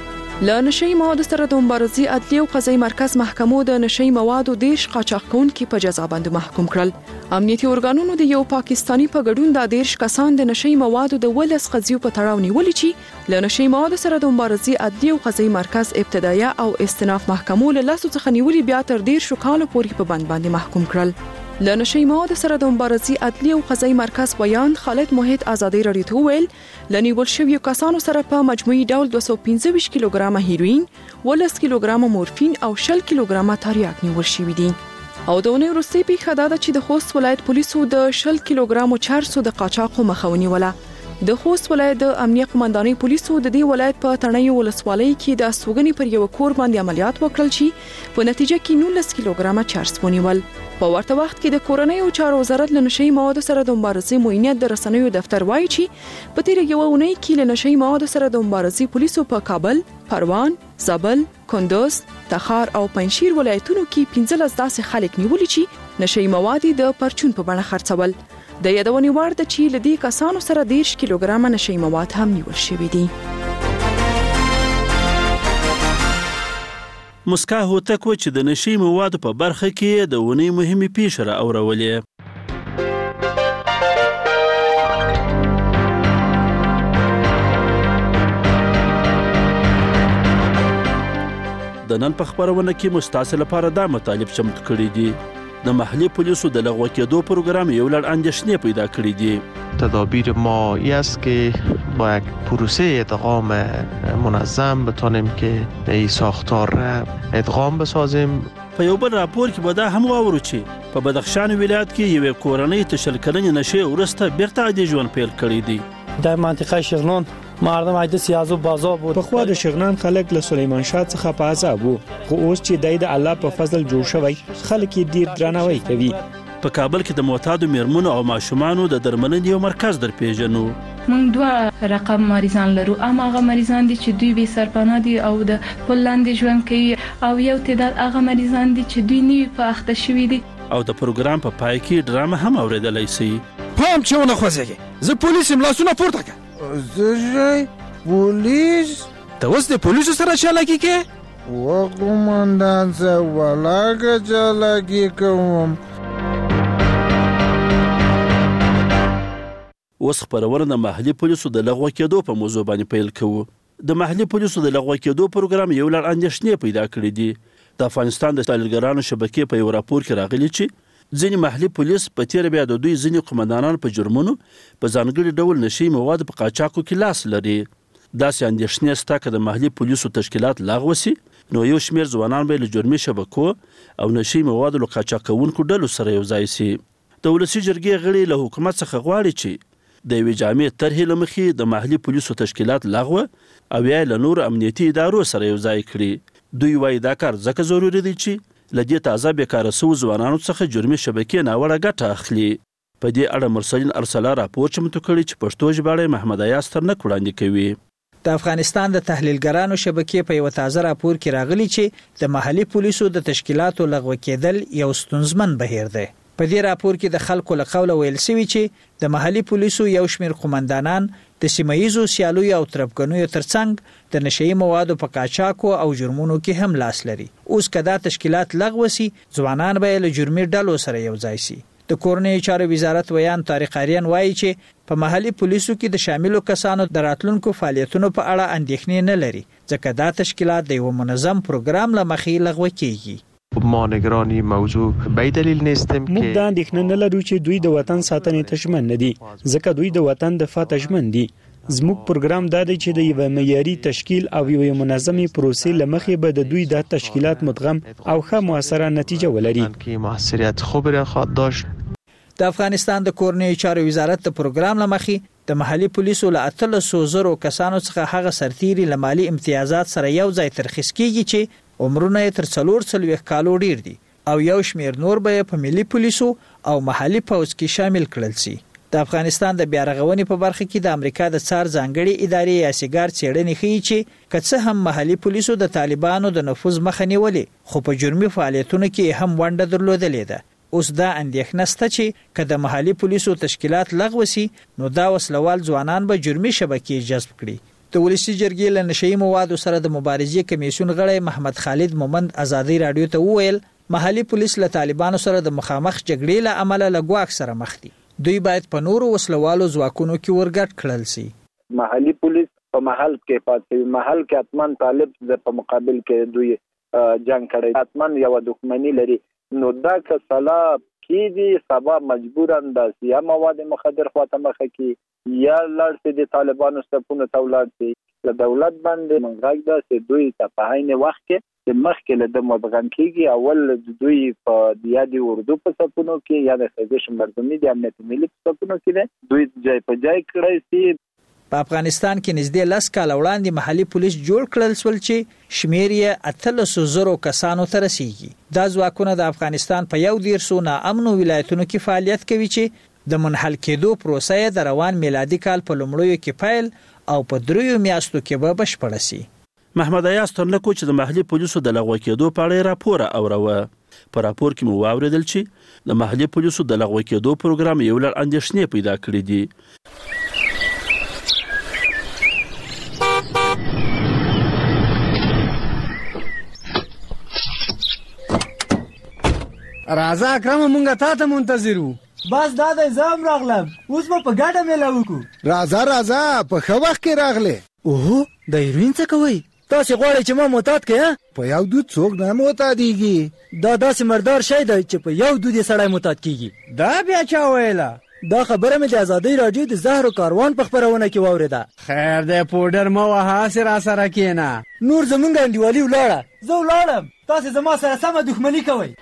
له نشئی موادو سره د مبارزې عدلي او قضایي مرکز محکمو د نشئی موادو دیش قاچاق کوونکي په جزا باندې محکوم کړل. امنیتي ارګانونو د یو پاکستانی په ګډون د دیش کسان د نشئی موادو د ولس قضیو په تړاو نیولې چې له نشئی موادو سره د مبارزې عدلي او قضایي مرکز ابتدایه او استئناف محکمو له لاسو څخه نیولې بیا تر ډیر شو کال پورې په بند باندې محکوم کړل. له نشئی موادو سره د مبارزې عدلي او قضایي مرکز ویان خالد موحد ازادي رادیو ته وویل لنیول شویو کسانو سره په مجموعي ډول دوه سوه پنځه ویشت کیلوګرامه هیروین، ولس کیلوګرامه مورفین او شل کیلوګرامه تریاک نیول شوی دي. او د اونۍ وروستۍ پیښه دا ده چې د خوست ولایت پولیسو د شل کیلوګرامو چرسو د قاچاقو مخه ونیوله. د خوست ولایت د امنیه قومندانۍ پولیسو د دې ولایت په تڼیو ولسوالۍ کې د استوګنې پر یو کور باندې عملیات وکړل چې په نتیجه کې نولس کیلوګرامه چرس ونیول. په ورته وخت کې د کورنیو چارو وزارت له نشئی موادو سره د مبارزې معینیت د رسنیو دفتر وایي چې په تیره یوه اونۍ کې له نشئی موادو سره د مبارزې پولیسو په کابل، پروان، زابل، کندوز، تخار او پنجشیر ولایتونو کې پنځلس داسې خلک نیولي چې نشئی مواد د پرچون په بڼه خرڅول. د یادونې وړ ده چې له دې کسانو سره دېرش کیلوګرامه نشئی مواد هم نیول شوي دي. مسکا هوتک و چې د نشئی موادو په برخه کې د اونۍ مهمې پیښې را اورولې. د نن په خپرونه کې مو ستاسو لپاره دا مطالب چمتو کړي دي. د محلي پولیسو د لغوه کېدو پروګرام یو لړ اندېښنې پیدا کړي دي. تدابیر ما این است که با یک پروسه ادغام منظم بتانیم که این ساختار را ادغام بسازیم. په یو بل راپور کې به دا هم واورو چې په بدخشان ولایت کې یوې کورنۍ ته شل کلنې نشې وروسته بیرته عادي ژوند پیل کړی دی. در منطقه شغنان مردم عیده سیازو بازا بود. پخوا د شغنان خلک له سلیمان شاه څخه په عذاب وو، خو اوس چې دای د الله په فضل جوړ شوی خلک یې ډیر درناوی کوي. په کابل کې د معتادو میرمنو او ماشومانو د درملنې یو مرکز در پیژنو. موږ دوه رقم مریضان لرو، اما هغه مریضان دي چې دوی بې سرپناه دي او د پل لاندې ژوند کوي، او یو تعداد هغه مریضان دي چې دوی نوي په اخته شوي دي. او د پروګرام په پای کې ډرامه هم اوریدلی شئ. پام چې ونه خوځېږي، زه پولیس یم، لاسونه پورته کړه. زه پولیس ته اوس د پولیسو سره چالاکي کې؟ و قومندان صاحب ولاکه چالاکي کوم. اوس خپرونه د محلي پولیسو د لغوه کېدو په موضوع باندې پیل کوو. د محلي پولیسو د لغوه کېدو پروګرام یو لړ اندېښنې پیدا کړي دي. د افغانستان د تحلیلګرانو شبکې په یو راپور کې راغلي چې ځینې محلي پولیس په تیره بیا د دوی ځینې قومندانان په جرمونو په ځانګړي ډول نشئی مواد په قاچاقو کې لاس لري. داسې اندېښنې شته که د محلي پولیسو تشکیلات لغوه سي نو یو شمېر ځوانان به له جرمي شبکو او نشئی موادو له قاچاق کوونکو ډلو سره یو ځای سي. د ولسي جرګې غړي له حکومت څخه غواړي چې د یوې جامع طرحې له مخې د محلي پولیسو تشکیلات لغوه او یا له نورو امنیتي ادارو سره یو ځای کړي. دوی وایي دا کار ځکه ضروري دی چې له دې تازه بیکاره سوو ځوانانو څخه جرمي شبکې ناوړه ګټه اخلي. په دې اړه مرسلین ارسلا راپور چمتو کړی چې پښتو ژباړه محمد ایاز ترنک وړاندې کوي. د افغانستان د تحلیلګرانو شبکې په یو تازه راپور کې راغلي چې د محلي پولیسو د تشکیلاتو لغوه کېدل یو ستونزمن بهیر دی. په دې راپور کې د خلکو له قوله ویل شوی چې د محلي پولیسو یو شمېر قومندانان د سیمایي سیالیو او تربګنیو ترڅنګ د نشئی موادو په قاچاقو او جرمونو کې هم لاس لري. اوس کدا تشکیلات لغوه سي، ځوانان به له جرمي ډلو سره یو ځای سي. د کورنیو چارو وزارت ویان طارق اریان وایي چې په محلي پولیسو کې د شاملو کسانو د راتلونکو فعالیتونو په اړه اندېښنې نه لري، ځکه دا تشکیلات د یو منظم پروګرام له مخې لغوه کیږي. ما نگرانی موضوع به دلیل نیستیم که موږ دا اندېښنه نه لرو چې دوی د وطن ساتنې ته ژمن نه دي، ځکه دوی د وطن دفاع ته ژمن دي. زموږ پروګرام دا دی چې د یو معیاري تشکیل او یو منظمې پروسې لمخې به د دوی د تشکیلات مدغم او ښه موثره نتیجه ولري. که موثریت خوب را خواهد داشت. د افغانستان د کورنیو چارو وزارت د پروګرام لمخې د محلي پولیسو له اتلسو زرو کسانو څخه هغه سرتیري له مالي امتیازات سره یو ځای ترخیص کیږي چې عمرونه یې تر څلور څلوېښت کالو ډیر دي، او یو شمېر نور به په ملي پولیسو او محلي پوځ کې شامل کړل شي. د افغانستان د بیارغونې په برخه کې د امریکا د څار ځانګړي ادارې یا سیګار څېړنې ښیي چې که څه هم محلي پولیسو د طالبانو د نفوذ مخه نیولې، خو په جرمي فعالیتونو کې هم ونډه درلودلې ده. اوس دا اندېښنه شته چې که د محلي پولیسو تشکیلات لغوه سي نو دا وسلوال ځوانان به جرمي شبکې جذب کړي. د ولسی جرګې له نشئی موادو سره د مبارزې کمیسیون غړی محمد خالد مومند ازادي رادیو ته وویل محلي پولیس له طالبانو سره د مخامخ جګړې له امله له ګواښ سره مخ دي. دوی باید په نورو وسلوالو ځواکونو کې ورګډ کړل شي. محلي پولیس په محل کې پاتې محل کې اتمن طالب د په مقابل کې دوی جنگ کړي اتمن یو دښمنی لري نو دا که صلاح کېږي سبا مجبورن د سیا مواد مخدر خواته مخه کې یا لړ سي د طالبانو صفونه تولاد سي د دولت باندې منغاګ دا سي دوی ته په عین وخت کې د مخکې له د مبغان کېږي اول دوی په دیادي اردو په صفونو کې یا د سیدش مردمي د امنیت ملي په صفونو کې دوی ځای په ځای کړی سي. په افغانستان کې نږدې لس کاله وړاندې محلي پولیس جوړ کړل شول چې شمیر یې اتلسو زرو کسانو ته رسیږي. دا ځواکونه د افغانستان په یو دیرسو ناامنو ولایتونو کې فعالیت کوي چې د منحل کېدو پروسه یې د روان میلادي کال په لومړیو کې پیل او په دریو میاشتو کې به بشپړه شي. محمد ایاز ترنکو چې د محلي پولیسو د لغوه کېدو په اړه راپور اوروه. په راپور کې مو واوریدل چې د محلي پولیسو د لغوه کېدو پروګرام یو لړ اندېښنې پیدا کړې دي. راځه اکرم مونږه تا ته منتظر وو. بس دا د زم راغلم اوس په ګډه میله وکړو. راځه راځه په ښه وخت کې راغله. اوه د هیروین څه کوي؟ تاسو غواړئ چې ما معتاد کړئ؟ په یو دود څوک نه معتادیږي. دا داسې مردار شی دی چې په یو دود یې سړی معتاد کیږي. دا بیا چا ویله؟ دا خبره مې د ازادۍ راډیو د زهر کاروان په خپرونه کې واورېده. خیر دی پوډر مه وهه هسې را سره کښېنه. نور زمونږ انډیوالي ولاړه. زه ولاړم تاسې زما سره سمه دښمني کوئ.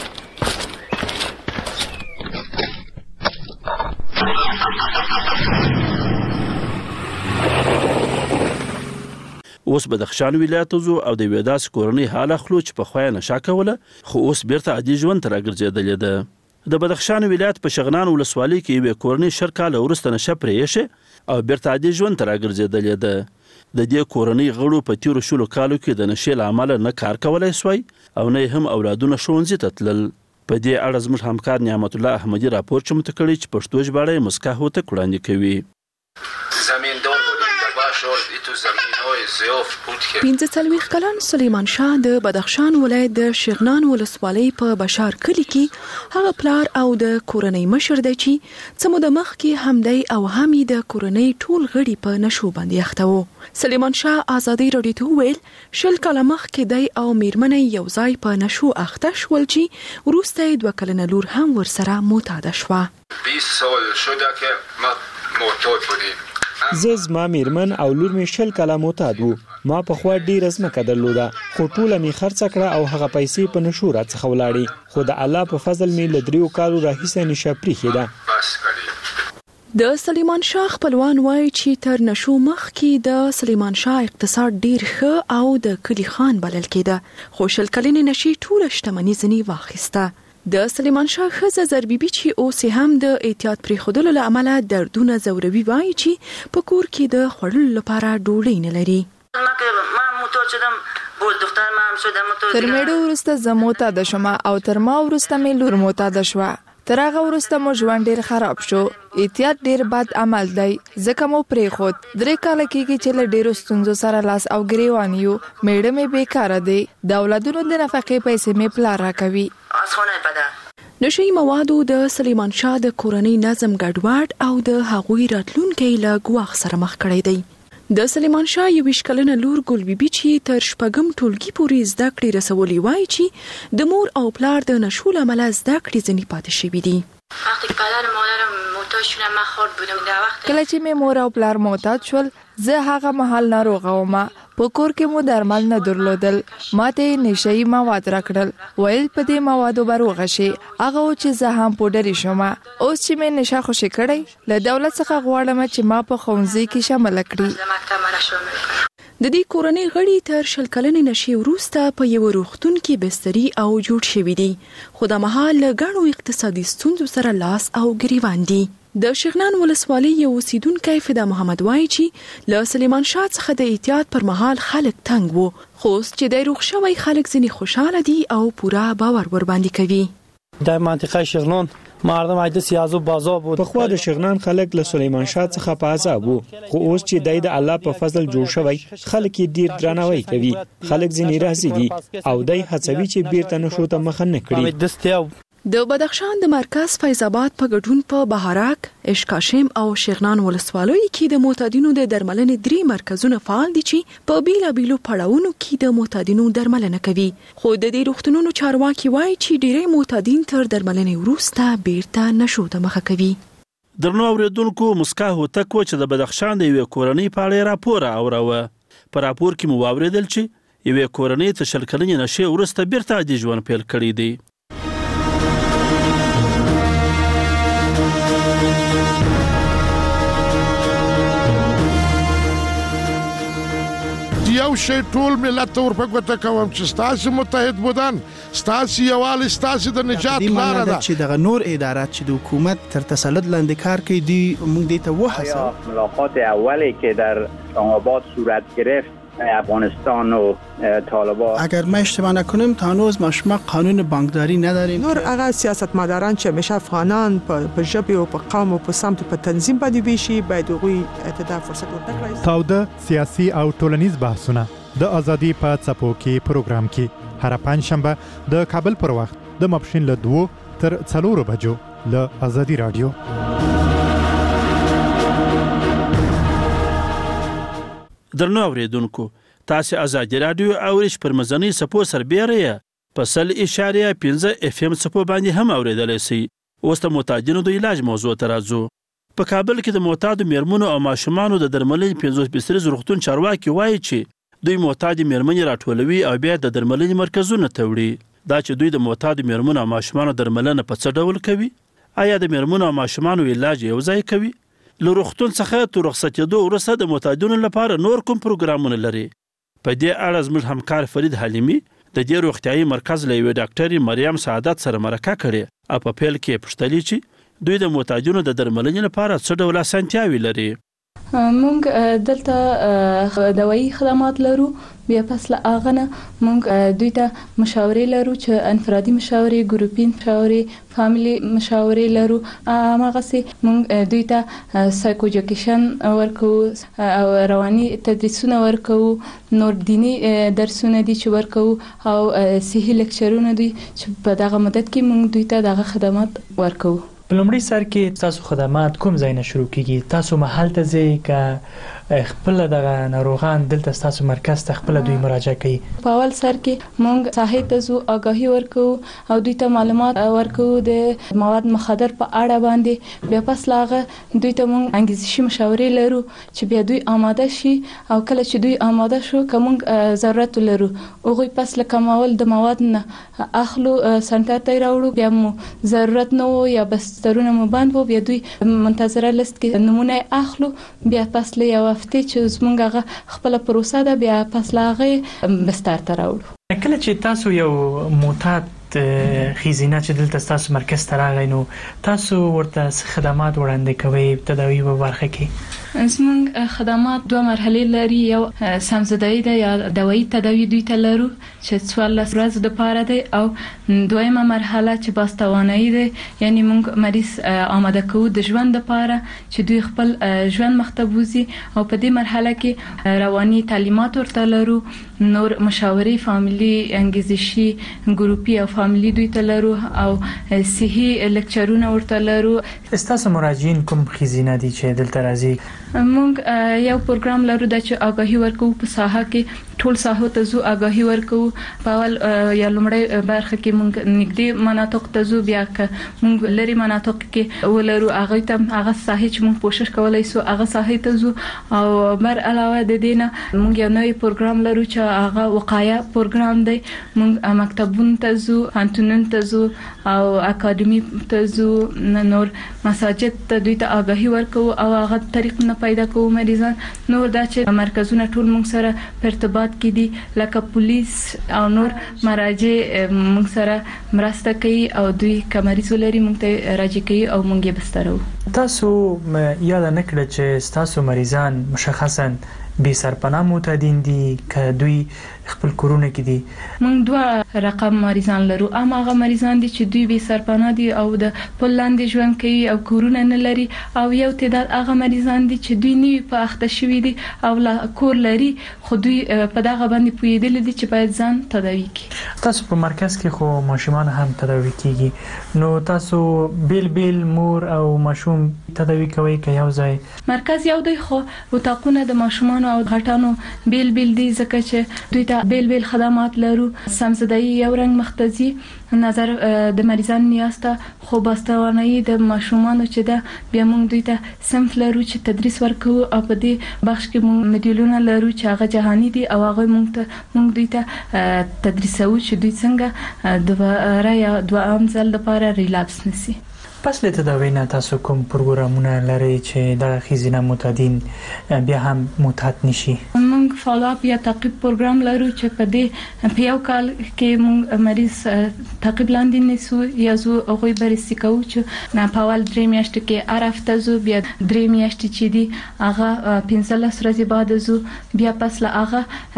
اوس بدخشان ولایت ته ځو او د یوې داسې کورنۍ حال اخلو چې پخوا یې نشه کوله خو اوس بیرته عادي ژوند ته راګرځېدلې ده. د بدخشان ولایت په شغنان ولسوالۍ کې یوې کورنۍ شل کاله وروسته نشه پرې ایښې او بیرته عادي ژوند ته راګرځېدلې ده. د دې کورنۍ غړو په تیرو شلو کالو کې د نشې له امله نه کار کولی سوی او نه هم اولادونه ښوونځي ته تلل. په دې اړه زموږ همکار نعمت الله احمدي راپور چمتو کړی چې پښتو ژباړه یې مسکا هوتک وړاندې کوي. پنځه څلوېښت کلن سلیمان شاه د بدخشان ولایت د شغنان ولسوالۍ په بشار کلي کې هغه پلار او د کورنۍ مشر دی چې څه موده مخکې هم دی او هم یې د کورنۍ ټول غړي په نشو باندې اخته وو. سلیمان شاه ازادي راډیو ته وویل شل کاله مخکې دی او میرمنې یو ځای په نشو اخته شول چې وروسته یې دوه کلنه لور هم ورسره معتاده شوه. بیست سال شده که ما معتاد بودیم. زه زما میرمن او لور می شل کاله معتاد وو. ما په خوا ډیره ځمکه درلوده خو ټوله می خرڅه کړه او هغه پیسې په نشو راڅخه ولاړې خو د الله په فضل می له دریو کالو راهیسې نشه پریښې ده. د سلیمان شاه خپلوان وایي چې تر نشو مخکې د سلیمان شاه اقتصاد ډیر ښه او د کلي خان بلل کېده خو شل کلنې نشې ټوله شتمني ځینې واخیسته. د سلیمان شاه ښځه زربیبي چې اوس هم د احتیاط پرېښودلو له امله دردونه ځوروي وایي چې په کور کې د خوړلو لپاره ډوډۍ نه لري. تر میډو وروسته زه معتاده شوم او تر ما وروسته مې لور معتاده شوه. تر هغه وروسته مو ژوند ډیر خراب شو. احتیاط ډیر بد عمل دی ځکه مو پرېښود. درې کاله کېږي چې له ډیرو ستونزو سره لاس او ګریوان یو. میډه مې بیکاره دی. د اولادونو د نفقې پیسې مې پلار راکوي. نشئی موادو د سلیمان شاه د کورنۍ نظم ګډوډ او د هغوی راتلونکی له ګواښ سره مخ کړی دی. د سلیمان شاه یویشت کلنه لور ګل بیبي چې تر شپږم ټولګي پورې زده کړې رسولي وایي چې د مور او پلار د نشو له امله زده کړې ځینې پاتې شوي دي. کله چې مې مور او پلار معتاد شول زه هغه مهال ناروغه وم. په کور کې مو درمل نه درلودل. ماته نشئی مواد راکړل ویل په دې موادو به روغه شي. هغه و چې زه هم پوډري شوم. اوس چې مې نشه خوشې کړی له دولت څخه غواړم چې ما په ښوونځي کې شامل کړي. د دې کورنۍ غړي تر شل کلنې نشې وروسته په یو روغتون کې بستري او جوړ شوي دي خو د مهال له ګڼو اقتصادي ستونزو سره لاس او ګریوان دي. د شغنان ولسوالۍ یو اوسیدونکی فدا محمد وایي چې له سلیمان شاه څخه د احتیاط پر مهال خلک تنګ وو خو اوس چې دی روغ شوی خلک ځینې خوشحاله دي او پوره باور ور باندې کوي. د منطقه شغنان مردم عاده سیازو بازار بود. په خو د شغنان خلک له سلیمان شاه څخه په عذاب وو، خو اوس چې دای د الله په فضل جوړ شوی، خلک یې ډیر درناوی کوي. خلک ځینې راضي دي او دای هڅوي چې بیرته نشو ته مخ نه کړي. د بدخشان د مرکز فیض آباد په ګډون په بهارک، اشکاشم او شغنان ولسوالیو کې د معتادینو د درملنې درې مرکزونه فعال دي چې په بیلابیلو پړاوونو کې د معتادینو درملنه کوي. خو د دې روغتونونو چارواکي وایي چې ډېری معتادین تر درملنې وروسته بیرته نشو ته مخ کوي. درنو اوریدونکو، مسکا هوتک و چې د بدخشان د یوې کورنۍ په اړه راپور اوروه. په راپور کې مو واوریدل چې یوې کورنۍ ته شل کلنې نشې وروسته بیرته عادي ژوند پیل کړی دی. یو شی ټول ملت ته ورپګوته کوم چې ستاسو متحد بودن، ستاسو یووالی ستاسو د نجات لاره ده. چې دغه نور ادارات چې د حکومت تر تسلط لاندې کار کوي، دی موږ دې ته وهڅوو. ملاقات اولی که در آباد صورت گرفت افغانستان و طالبان، اگر ما اشتباه نکنیم تا هنوز ما شما قانون بانکداری نداریم. نور هغه سیاستمداران چې همیشه افغانان په ژبه او په قوم او په سمت په تنظیم باندې ویشي، باید هغوی ته فرصت ورکړي. تاوده سیاسي او ټولنیز بحثونه د ازادي په څپو کې پروګرام کې هر پنځشنبه د کابل پر وخت د ماپښین له دوه تر څلورو بجو له ازادي رادیو. درنو اوریدونکو، تاسو ازادي رادیو اورش پر مزنی سپو سربېره په سل اشاریه پنځه اف ام سپو باندې هم اوریدلی سي. اوس د معتادینو د علاج موضوع ته راځو. په کابل کې د معتادو میرمنو او ماشومانو د درملنې پنځوس فیصد روغتون چارواکي وایي چې دوی معتادې میرمنې راټولوي او بیا د درملنې مرکزونه ته وړي. دا چې دوی د معتادو میرمنو او ماشومانو درملنه په څه ډول کوي؟ آیا د میرمنو او ماشومانو علاج یو ځای کوي؟ له روغتون څخه تر رخصتېدو وروسته د معتادینو لپاره نور کوم پروګرامونه لري؟ په دې اړه زموږ همکار فرید حلیمي د دې روغتیایي مرکز له یوې ډاکټرې مریم سعادت سره مرکه کړې او په پیل کې یې پوښتلې چې دوی د معتادینو د درملنې لپاره څه ډول اسانتیاوې لري. مونږ دلته دوايي خدمات لرو، بیا پس له هغه نه مونږ دوی ته مشاورې لرو چې انفرادي مشاورې، ګروپي مشاورې، فاميلي مشاورې لرو. هغسې مونږ دوی ته سایکو ایجوکیشن ورکو او رواني تدریسونه ورکو، نور دینی درسونه دي چې ورکو او صحي لیکچرونه دي چې په دغه مدت کې مونږ دوی ته دغه خدمات ورکو. په لومړي سر کې تاسو خدمات کوم ځای نه شروع کیږي؟ تاسو محل ته ځئ که خپل دغه ناروغان دلته تاسو مرکز ته خپل دوی مراجعه کوي؟ په اول سر کې مونږ ساحې ته ځو، آگاهي ورکو او دوی ته معلومات ورکو د مواد مخدر په اړه باندې. بیا پس لاغه دوی ته مونږ انګیزشي مشاورې لرو چې بیا دوی آماده شي او کله چې دوی آماده شو که مونږ ضرورت لرو هغوی پس له کمول د مواد نه اخلو، سنټر ته راوړو. بیا مو ضرورت نه و یا بس سترونه مو بند وو، بیا دوی منتظره لیست کې نمونه اخلو. بیا پس له یو هفتې چې زموږ هغه خپله پروسه ده، بیا پس له هغې بستر ته راوړو. کله چې تاسو یو معتاد خیزینه چې دلته تاسو مرکز ته راغی، نو تاسو ورته خدمات وړاندې کوئ تداوی په برخه کې؟ زموږ خدمات دوه مرحلې لري. یو سمزدایي ده یا دوايي تداوی دوی ته لرو چې څوارلس ورځې دپاره دی، او دویمه مرحله چې بازتوانایي دی، یعنی موږ مریض آماده کوو د ژوند دپاره چې دوی خپل ژوند مخته بوځي. او په دې مرحله کې رواني تعلیمات ورته لرو، نور مشاورې فاميلي، انګیزشي، ګروپي او فاميلي دوی ته لرو، او صحي لیکچرونه ورته لرو. تاسو مراجعین کوم خیزینه دي چې دلته راځي؟ مونږ یو پروګرام لرو د چې آگاهي ورکو په ساحه کې، ټول ساحو ته ځو آگاهي ورکو. په اول یا لومړی برخه کې مونږ نږدې مناطق ته ځو، بیا که مونږ لري مناطق کې ولرو هغه ته هغه ساحه چې مونږ کوشش کولای سو هغه ساحه ته ځو. او بر علاوه د دې نه مونږ یو نوې پروګرام لرو چې هغه وقایه پروګرام دی. مونږ مکتبونو ته ځو، پوهنتونونو ته ځو او اکاډمي ته ځو، نور مساجد ته دوی ته آگاهي ورکو او هغه طریق نه پیدا کوو مریضان. نور دا چې مرکزونه ټول مونږ سره په ارتباط کې دي، لکه پولیس او نور مراجع مونږ سره مرسته کوي او دوی که مریض ولري مونږ ته راجع کوي او مونږ یې بسترو. تاسو یاد نه کړئ چې تاسو مریضان مشخصا بې سرپناه معتادین دي که دوی خپل کورونه کې دي؟ موږ دوه رقم مریضان لرو. ام هغه مریضان دي چې دوی بې سرپناه دي او د پل لاندې ژوند کوي او کورونه نه لري، او یو تعداد هغه مریضان دي چې دوی نوي په اخته شوي دي او لا کور لري خو دوی په دغه باندې پوهېدلي دي چې باید ځان تداوي کړي. تاسو په مرکز کې خو ماشومان هم تداوي کیږي، نو تاسو بیل بیل مور او ماشوم تداوي کوي که یو ځای؟ مرکز یو دی خو اتاقونه د ماشومان او غټانو بیل بیل دي، ځکه چې دوی ته بیل بیل خدمات لرو. سمزدایي یو رنګ مختزي نظر د مریضان نیاز ته، خو باستوانایي د ماشومانو چې ده بیا موږ دوی ته صنف لرو چې تدریس ورکوو، او په دې بخش کې موږ مدیولونه لرو چې هغه جهاني دي او هغه موږ ته موږ دوی ته تدریسوو چې دوی څنګه دوباره یا دوام ځل لپاره ریلابس نشي. پس له تداوی نه تاسو کوم پروګرامونه لري چې د ښځینه معتادین بیا هم معتاد نشي؟ موږ فالو اپ یا تعقیب پروګرام لرو چې په دې په یو کال کې موږ مریض تعقیب لاندې نیسو یا زو هغه بررسي کوو چې نه په اول درې میاشتې کې هر هفته زو بیا درې میاشتې چې دي هغه پنځلس ورځې بعد زو بیا پس له هغه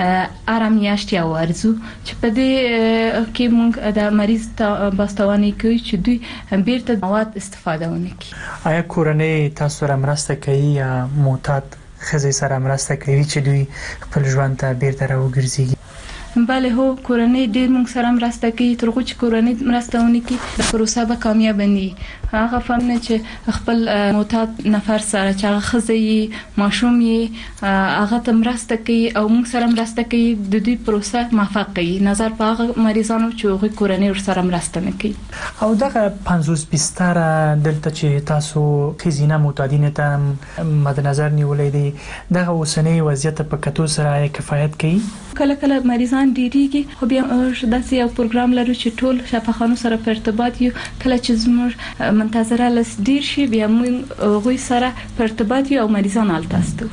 هر میاشت یا ورزو چې په دې کې موږ د مریض ته باستواني کوي چې دوی بیرته مواد استفاده ونکړي. آیا کورنۍ تاسو سره مرسته کوي یا معتاد ښځې سره مرسته کوي چې دوی خپل ژوند ته بیرته راوګرځي؟ بله هو، کورنۍ ډېر موږ سره مرسته کوي، تر هغو چې کورنۍ مرسته ونه کړي د پروسه به کامیابه نه وي. هغه فهم نه چې خپل معتاد نفر سره چې هغه ښځه یې ماشوم یې هغه ته مرسته کوي او موږ سره مرسته کوي، د دوی پروسه موفق کوي، نظر په هغه مریضانو چې هغوی کورنۍ ورسره مرسته نه کوي. او دغه پنځوس بستره دلته چې تاسو ښځینه معتادینو ته مد نظر نیولی دی، دغه اوسنی وضعیت په کتو سره کفایت کوي؟ کله کله مریضان ډیریږي، خو بیا داسې یو پروګرام لرو چې ټول شفاخانو سره په ارتباط یو. کله چې زموږ منتظره لس ډیر شي بیا موږ هغوی سره په ارتباط یو او مریضان هلته استو.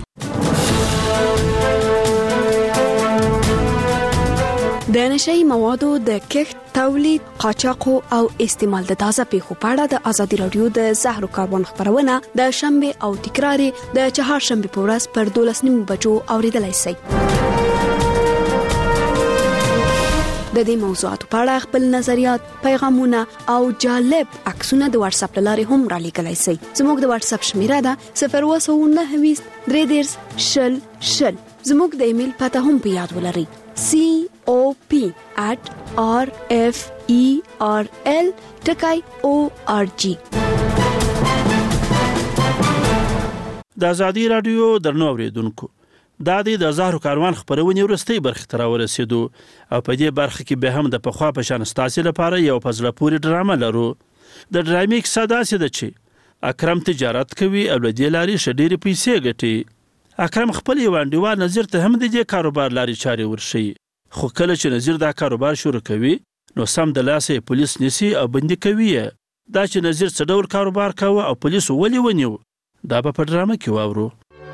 د نشئی موادو د کښت، تولید، قاچاق او استعمال د تازه پیښو په اړه د ازادي رادیو د زهرو کاروان خبرونه د شنبه او تکرار د چهارشنبه په ورځ پر دولس نیمو بجو اوریدلای شئ. د دې موضوعاتو په اړه خپل نظریات، پیغامونه او جالب عکسونه د واتس اپ لارې هم را لیږلی شئ. زموږ د واتس اپ شمیره ده صفر اووه سوه نهه ویشت درې دېرش شل شل. زموږ د ایمیل پته هم په یاد ولرئ: سی او پی at r f e r l ټکی او ار جی. د ازادي رادیو درنو اوریدونکو، دا د زهرو کاروان خبرونه ورستۍ برخه تر ورسېدو او په دې برخه کې به هم د پخوا په شان ستاسو لپاره یو فضله پوری ډرامه لرو. د ډرامې کیسه داسې ده چې اکرم تجارت کوي او د دې لارې شډيري پیسې ګټي. اکرم خپل یو انډیوال نظیر ته هم د دې کاروبار لارې چاري ورشي، خو کله چې نظیر دا کاروبار شروع کوي نو سم د لاسه پولیس نسی او بندي کوي. دا چې نظیر څه ډول کاروبار کوي او پولیس ولې ونیو، دا به په ډرامه کې واورو.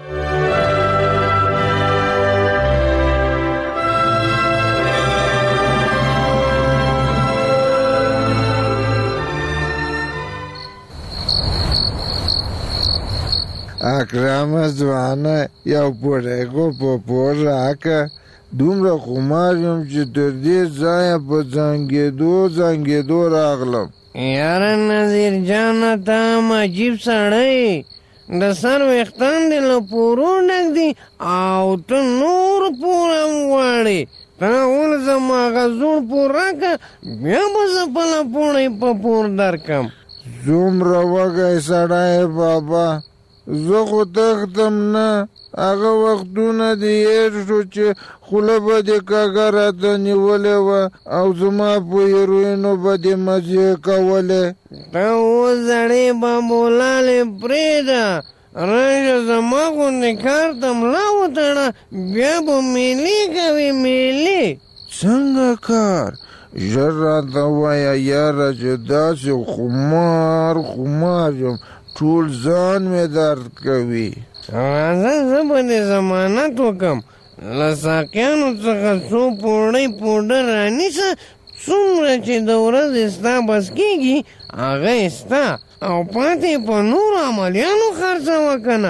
اکرم ځوانه یو پوړیکو په پور راکه، دومره خمار یم چې تر دې ځایه په زنګېدو زنګېدو راغلم. یاره نظیر جانه ته هم عجیب سړی، د سر ویښتان دې له پورو ډک دي او ته نور پور هم غواړې. ته ول زما هغه زوړ پور راکه، بیا به زه بله پوړۍ په پور درکم. څومره وږی سړی بابا، زه خو تختم نه. هغه وختونه دې هېر شو چې خوله به دې کږه راته نیولې وه او زما په هیروینو به دې مزې کولې. ته اوس زړې بابولالې پرېږده، راشه زما غوندې کار ته ملا وتړه، بیا به میلې کوې میلې. څنګه کار؟ ژر راته وایه یاره چې داسې خمار خمار یم، ټول ځان مې درد کوي. راځه زه به دې ضمانت وکم، له ساقیانو څخه څو پوړۍ پوډر رانیسه، څومره چې د ورځې ستا بس کېږي هغه یې ستا، او پاتې په نورو عملیانو خرڅوه که نه.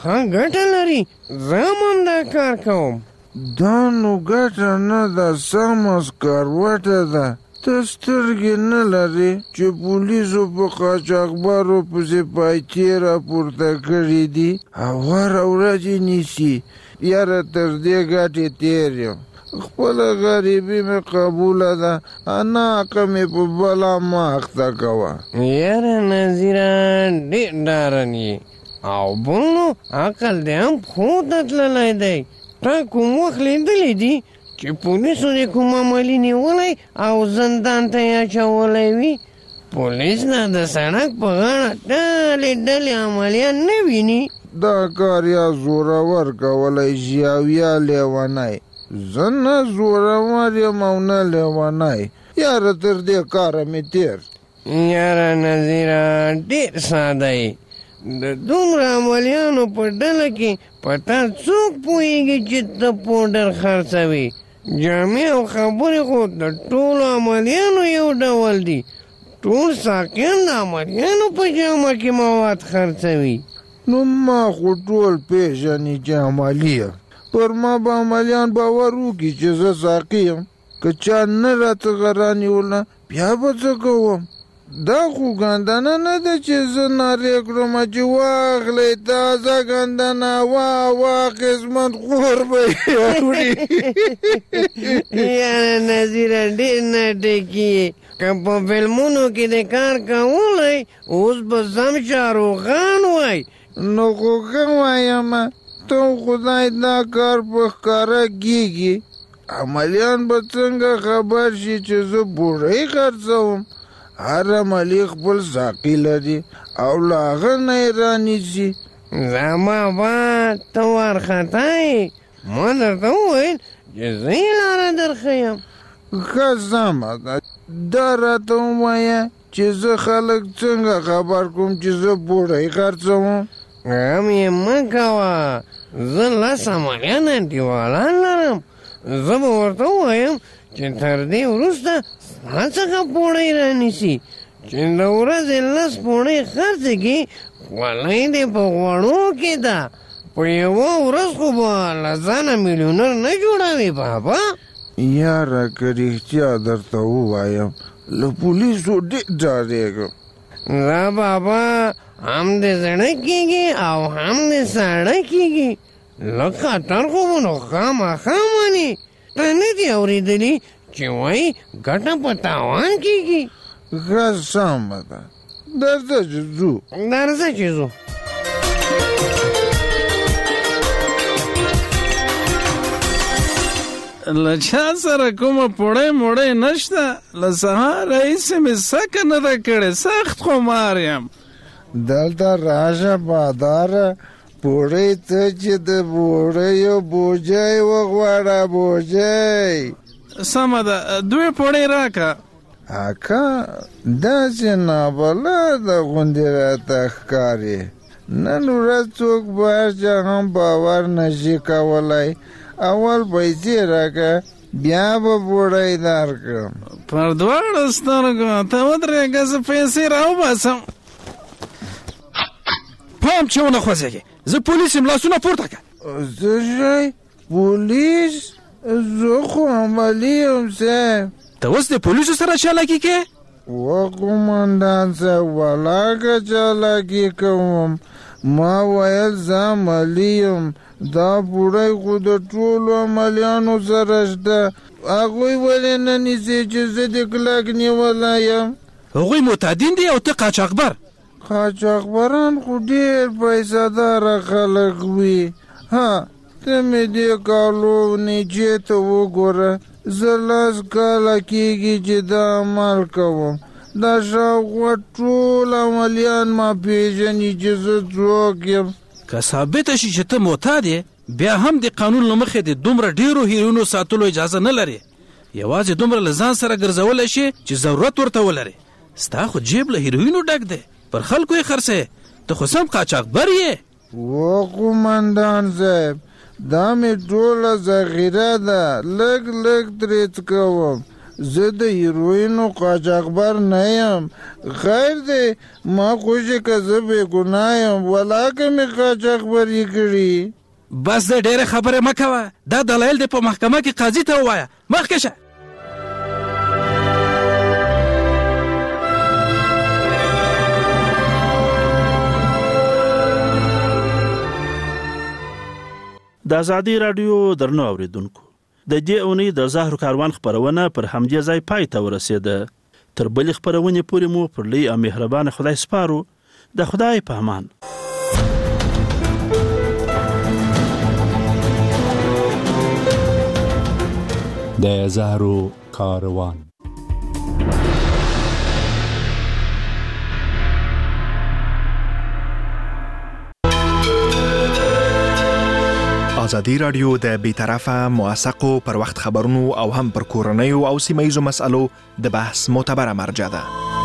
ښه ګټه لري، زه هم دا کار کوم. دا نو ګټه نه ده، سمه سکروټه ده. ته سترګې نه لرې چې پولیسو په قاچاقبرو پسې پایتې راپورته کړي دي او هره ورځ یې نیسي. یاره تر دې ګټې تېر یم، خپله غریبي مې قبوله ده، ناقه مې په بلا مه اخته کوه. یاره نظیره ډېر ډارن یې او بل نو عقل دې هم پښو ته تللی دی. تا کوم وخت لیدلی دي چې پولیسو دې کوم عملي نیولی او زندان ته یې اچولی وي؟ پولیس نه د سړک په غاړه ډلې ډلې عملیان نه ویني. دا کار یا زورور کولی شي او یا لیونی. زه نه زورور یم او نه لیونی. یاره تر دې کاره مې تېر. یاره نظیره ډېر ساده یې. د دومره عملیانو په ډله کې په تا څوک پوهېږي چې ته پوډر خرڅوي؟ جامې او خبرې خو د ټولو عملیانو یو ډول دي. ټول ساقیان د عملیانو په جامه کې مواد خرڅوي. نو ما خو ټول پېژني چې عملي یم. پر ما به عملیان باور وکړي چې زه ساقي یم. که چا نه راته غره نیوله بیا به څه کوم؟ دا خو ګندنه نه ده چې زه نارې کړم چې واخلئ تازه ګندنه، واه واه قسمت خور به یې وړي. یاره نظیره ډېر ناټکي یې. که په فلمونو کې د کار کولی اوس به سم شاروخان وای. نو خو ښه وایم، ته خدای دا کار په ښکاره کېږي. عملیان به څنګه خبر شي چې زه بوډۍ خرڅوم؟ هر عملي خپل ساقي لري او له هغه نه یې رانیسي. زما با ته وارخطا یې. ما درته وویل چې زه یې لاره درښیم. ښه سمه ده، دا راته ووایه چې زه خلک څنګه خبر کوم چې زه بوډۍ خرڅوم؟ غم یې مه کوه، زه لس عملیان انډیوالان لرم. زه به ورته ووایم چې تر دې وروسته ستا څخه پوړۍ رانیسي، چې د ورځې لس پوړۍ خرڅې کړي خولۍ دې په غوړو کې ده. په یوه ورځ خو به له ځانه میلیونر نه جوړوي بابا. یاره که رښتیا درته ووایم له پولیسو ډېر ډارېږم. زه بابا هم دې زړه کېږي او هم دې ساړه کېږي. لږ خطر خو به نو خامخا مني. ته نه دې اورېدلي چې وایي ګټه په تاوان کېږي؟ ښه سمه ده، درځه چې ځو. درځه چې ځو. له چا سره کومه پوړۍ موړۍ نشته. له سهار راهیسې مې سکه نه ده کړې، سخت خمار یم. دلته راشه باداره، پوړۍ ته چې د بوډیو بوجۍ وغواړه. بوجۍ سمه ده، دوې پوړۍ راکه. اکا داسې نابلده غوندې راته ښکاري. نن ورځ څوک به هر چا هم باور نشي کولی. اول پیسې راکه بیا به پوړۍ درکړم. پر دواړو سترګو ته ودرېږه، زه پیسې راوباسم. پام چې ونه خوځېږې، زه پولیس یم، لاسونه پورته کړه. څه شی؟ پولیس؟ زه خو عملي یم صاحب. ته اوس د پولیسو سره چالاکي کې؟ و قومندان صاحب ولاکه چالاکي کوم. ما ویل زه عملي یم. دا پوړۍ خو د ټولو عملیانو سره شته. هغوی ولې نه نیسي چې زه د کلک نیولی یم؟ هغوی معتادین دي او ته قاچاقبر. قاچاقبران خو ډېر پیسه داره خلک وي. ها ته مې دې کالو نیچې ته وګوره. زه لس کاله کېږي چې دا عمل کوم. دا شاوخوا ټول عملیان ما پېژني چې زه څوک یم. که ثابته شي چې ته معتاد یې، بیا هم د قانون له مخې د دومره ډېرو هیروینو ساتلو اجازه نه لري. یوازې دومره له ځان سره ګرځولی شي چې ضرورت ورته ولري. ستا خو جیب له هیروینو ډک دی، پر خلکو یې خرڅې. ته خو سم قاچاقبر یې. و قومندان صاحب دا مې ټوله ذخیره ده، لږ لږ ترې څکوم. زه د هیروینو قاچاقبر نه یم. خیر دی ما خوشې که زه بې ګناه یم ولاکه مې قاچاقبري کړي. بس د ډېرې خبرې مه کوه. دا دلایل دې په محکمه کې قاضي ته ووایه. مخکې شه. د ازادي رادیو درنو اوریدونکو، د دې اونۍ د زهر کاروان خبرونه پر همدې ځای پای ته ورسېده. تر بلې خبرونې پورې مو پر لوی او مهربان خدای سپارو. د خدای په امان. د زهرو کاروان. ازادي رادیو د بیطرفه موثقو پر وخت خبرونو او هم پر کورنیو او سیمه ییزو مسالو د بحث معتبره مرجع ده.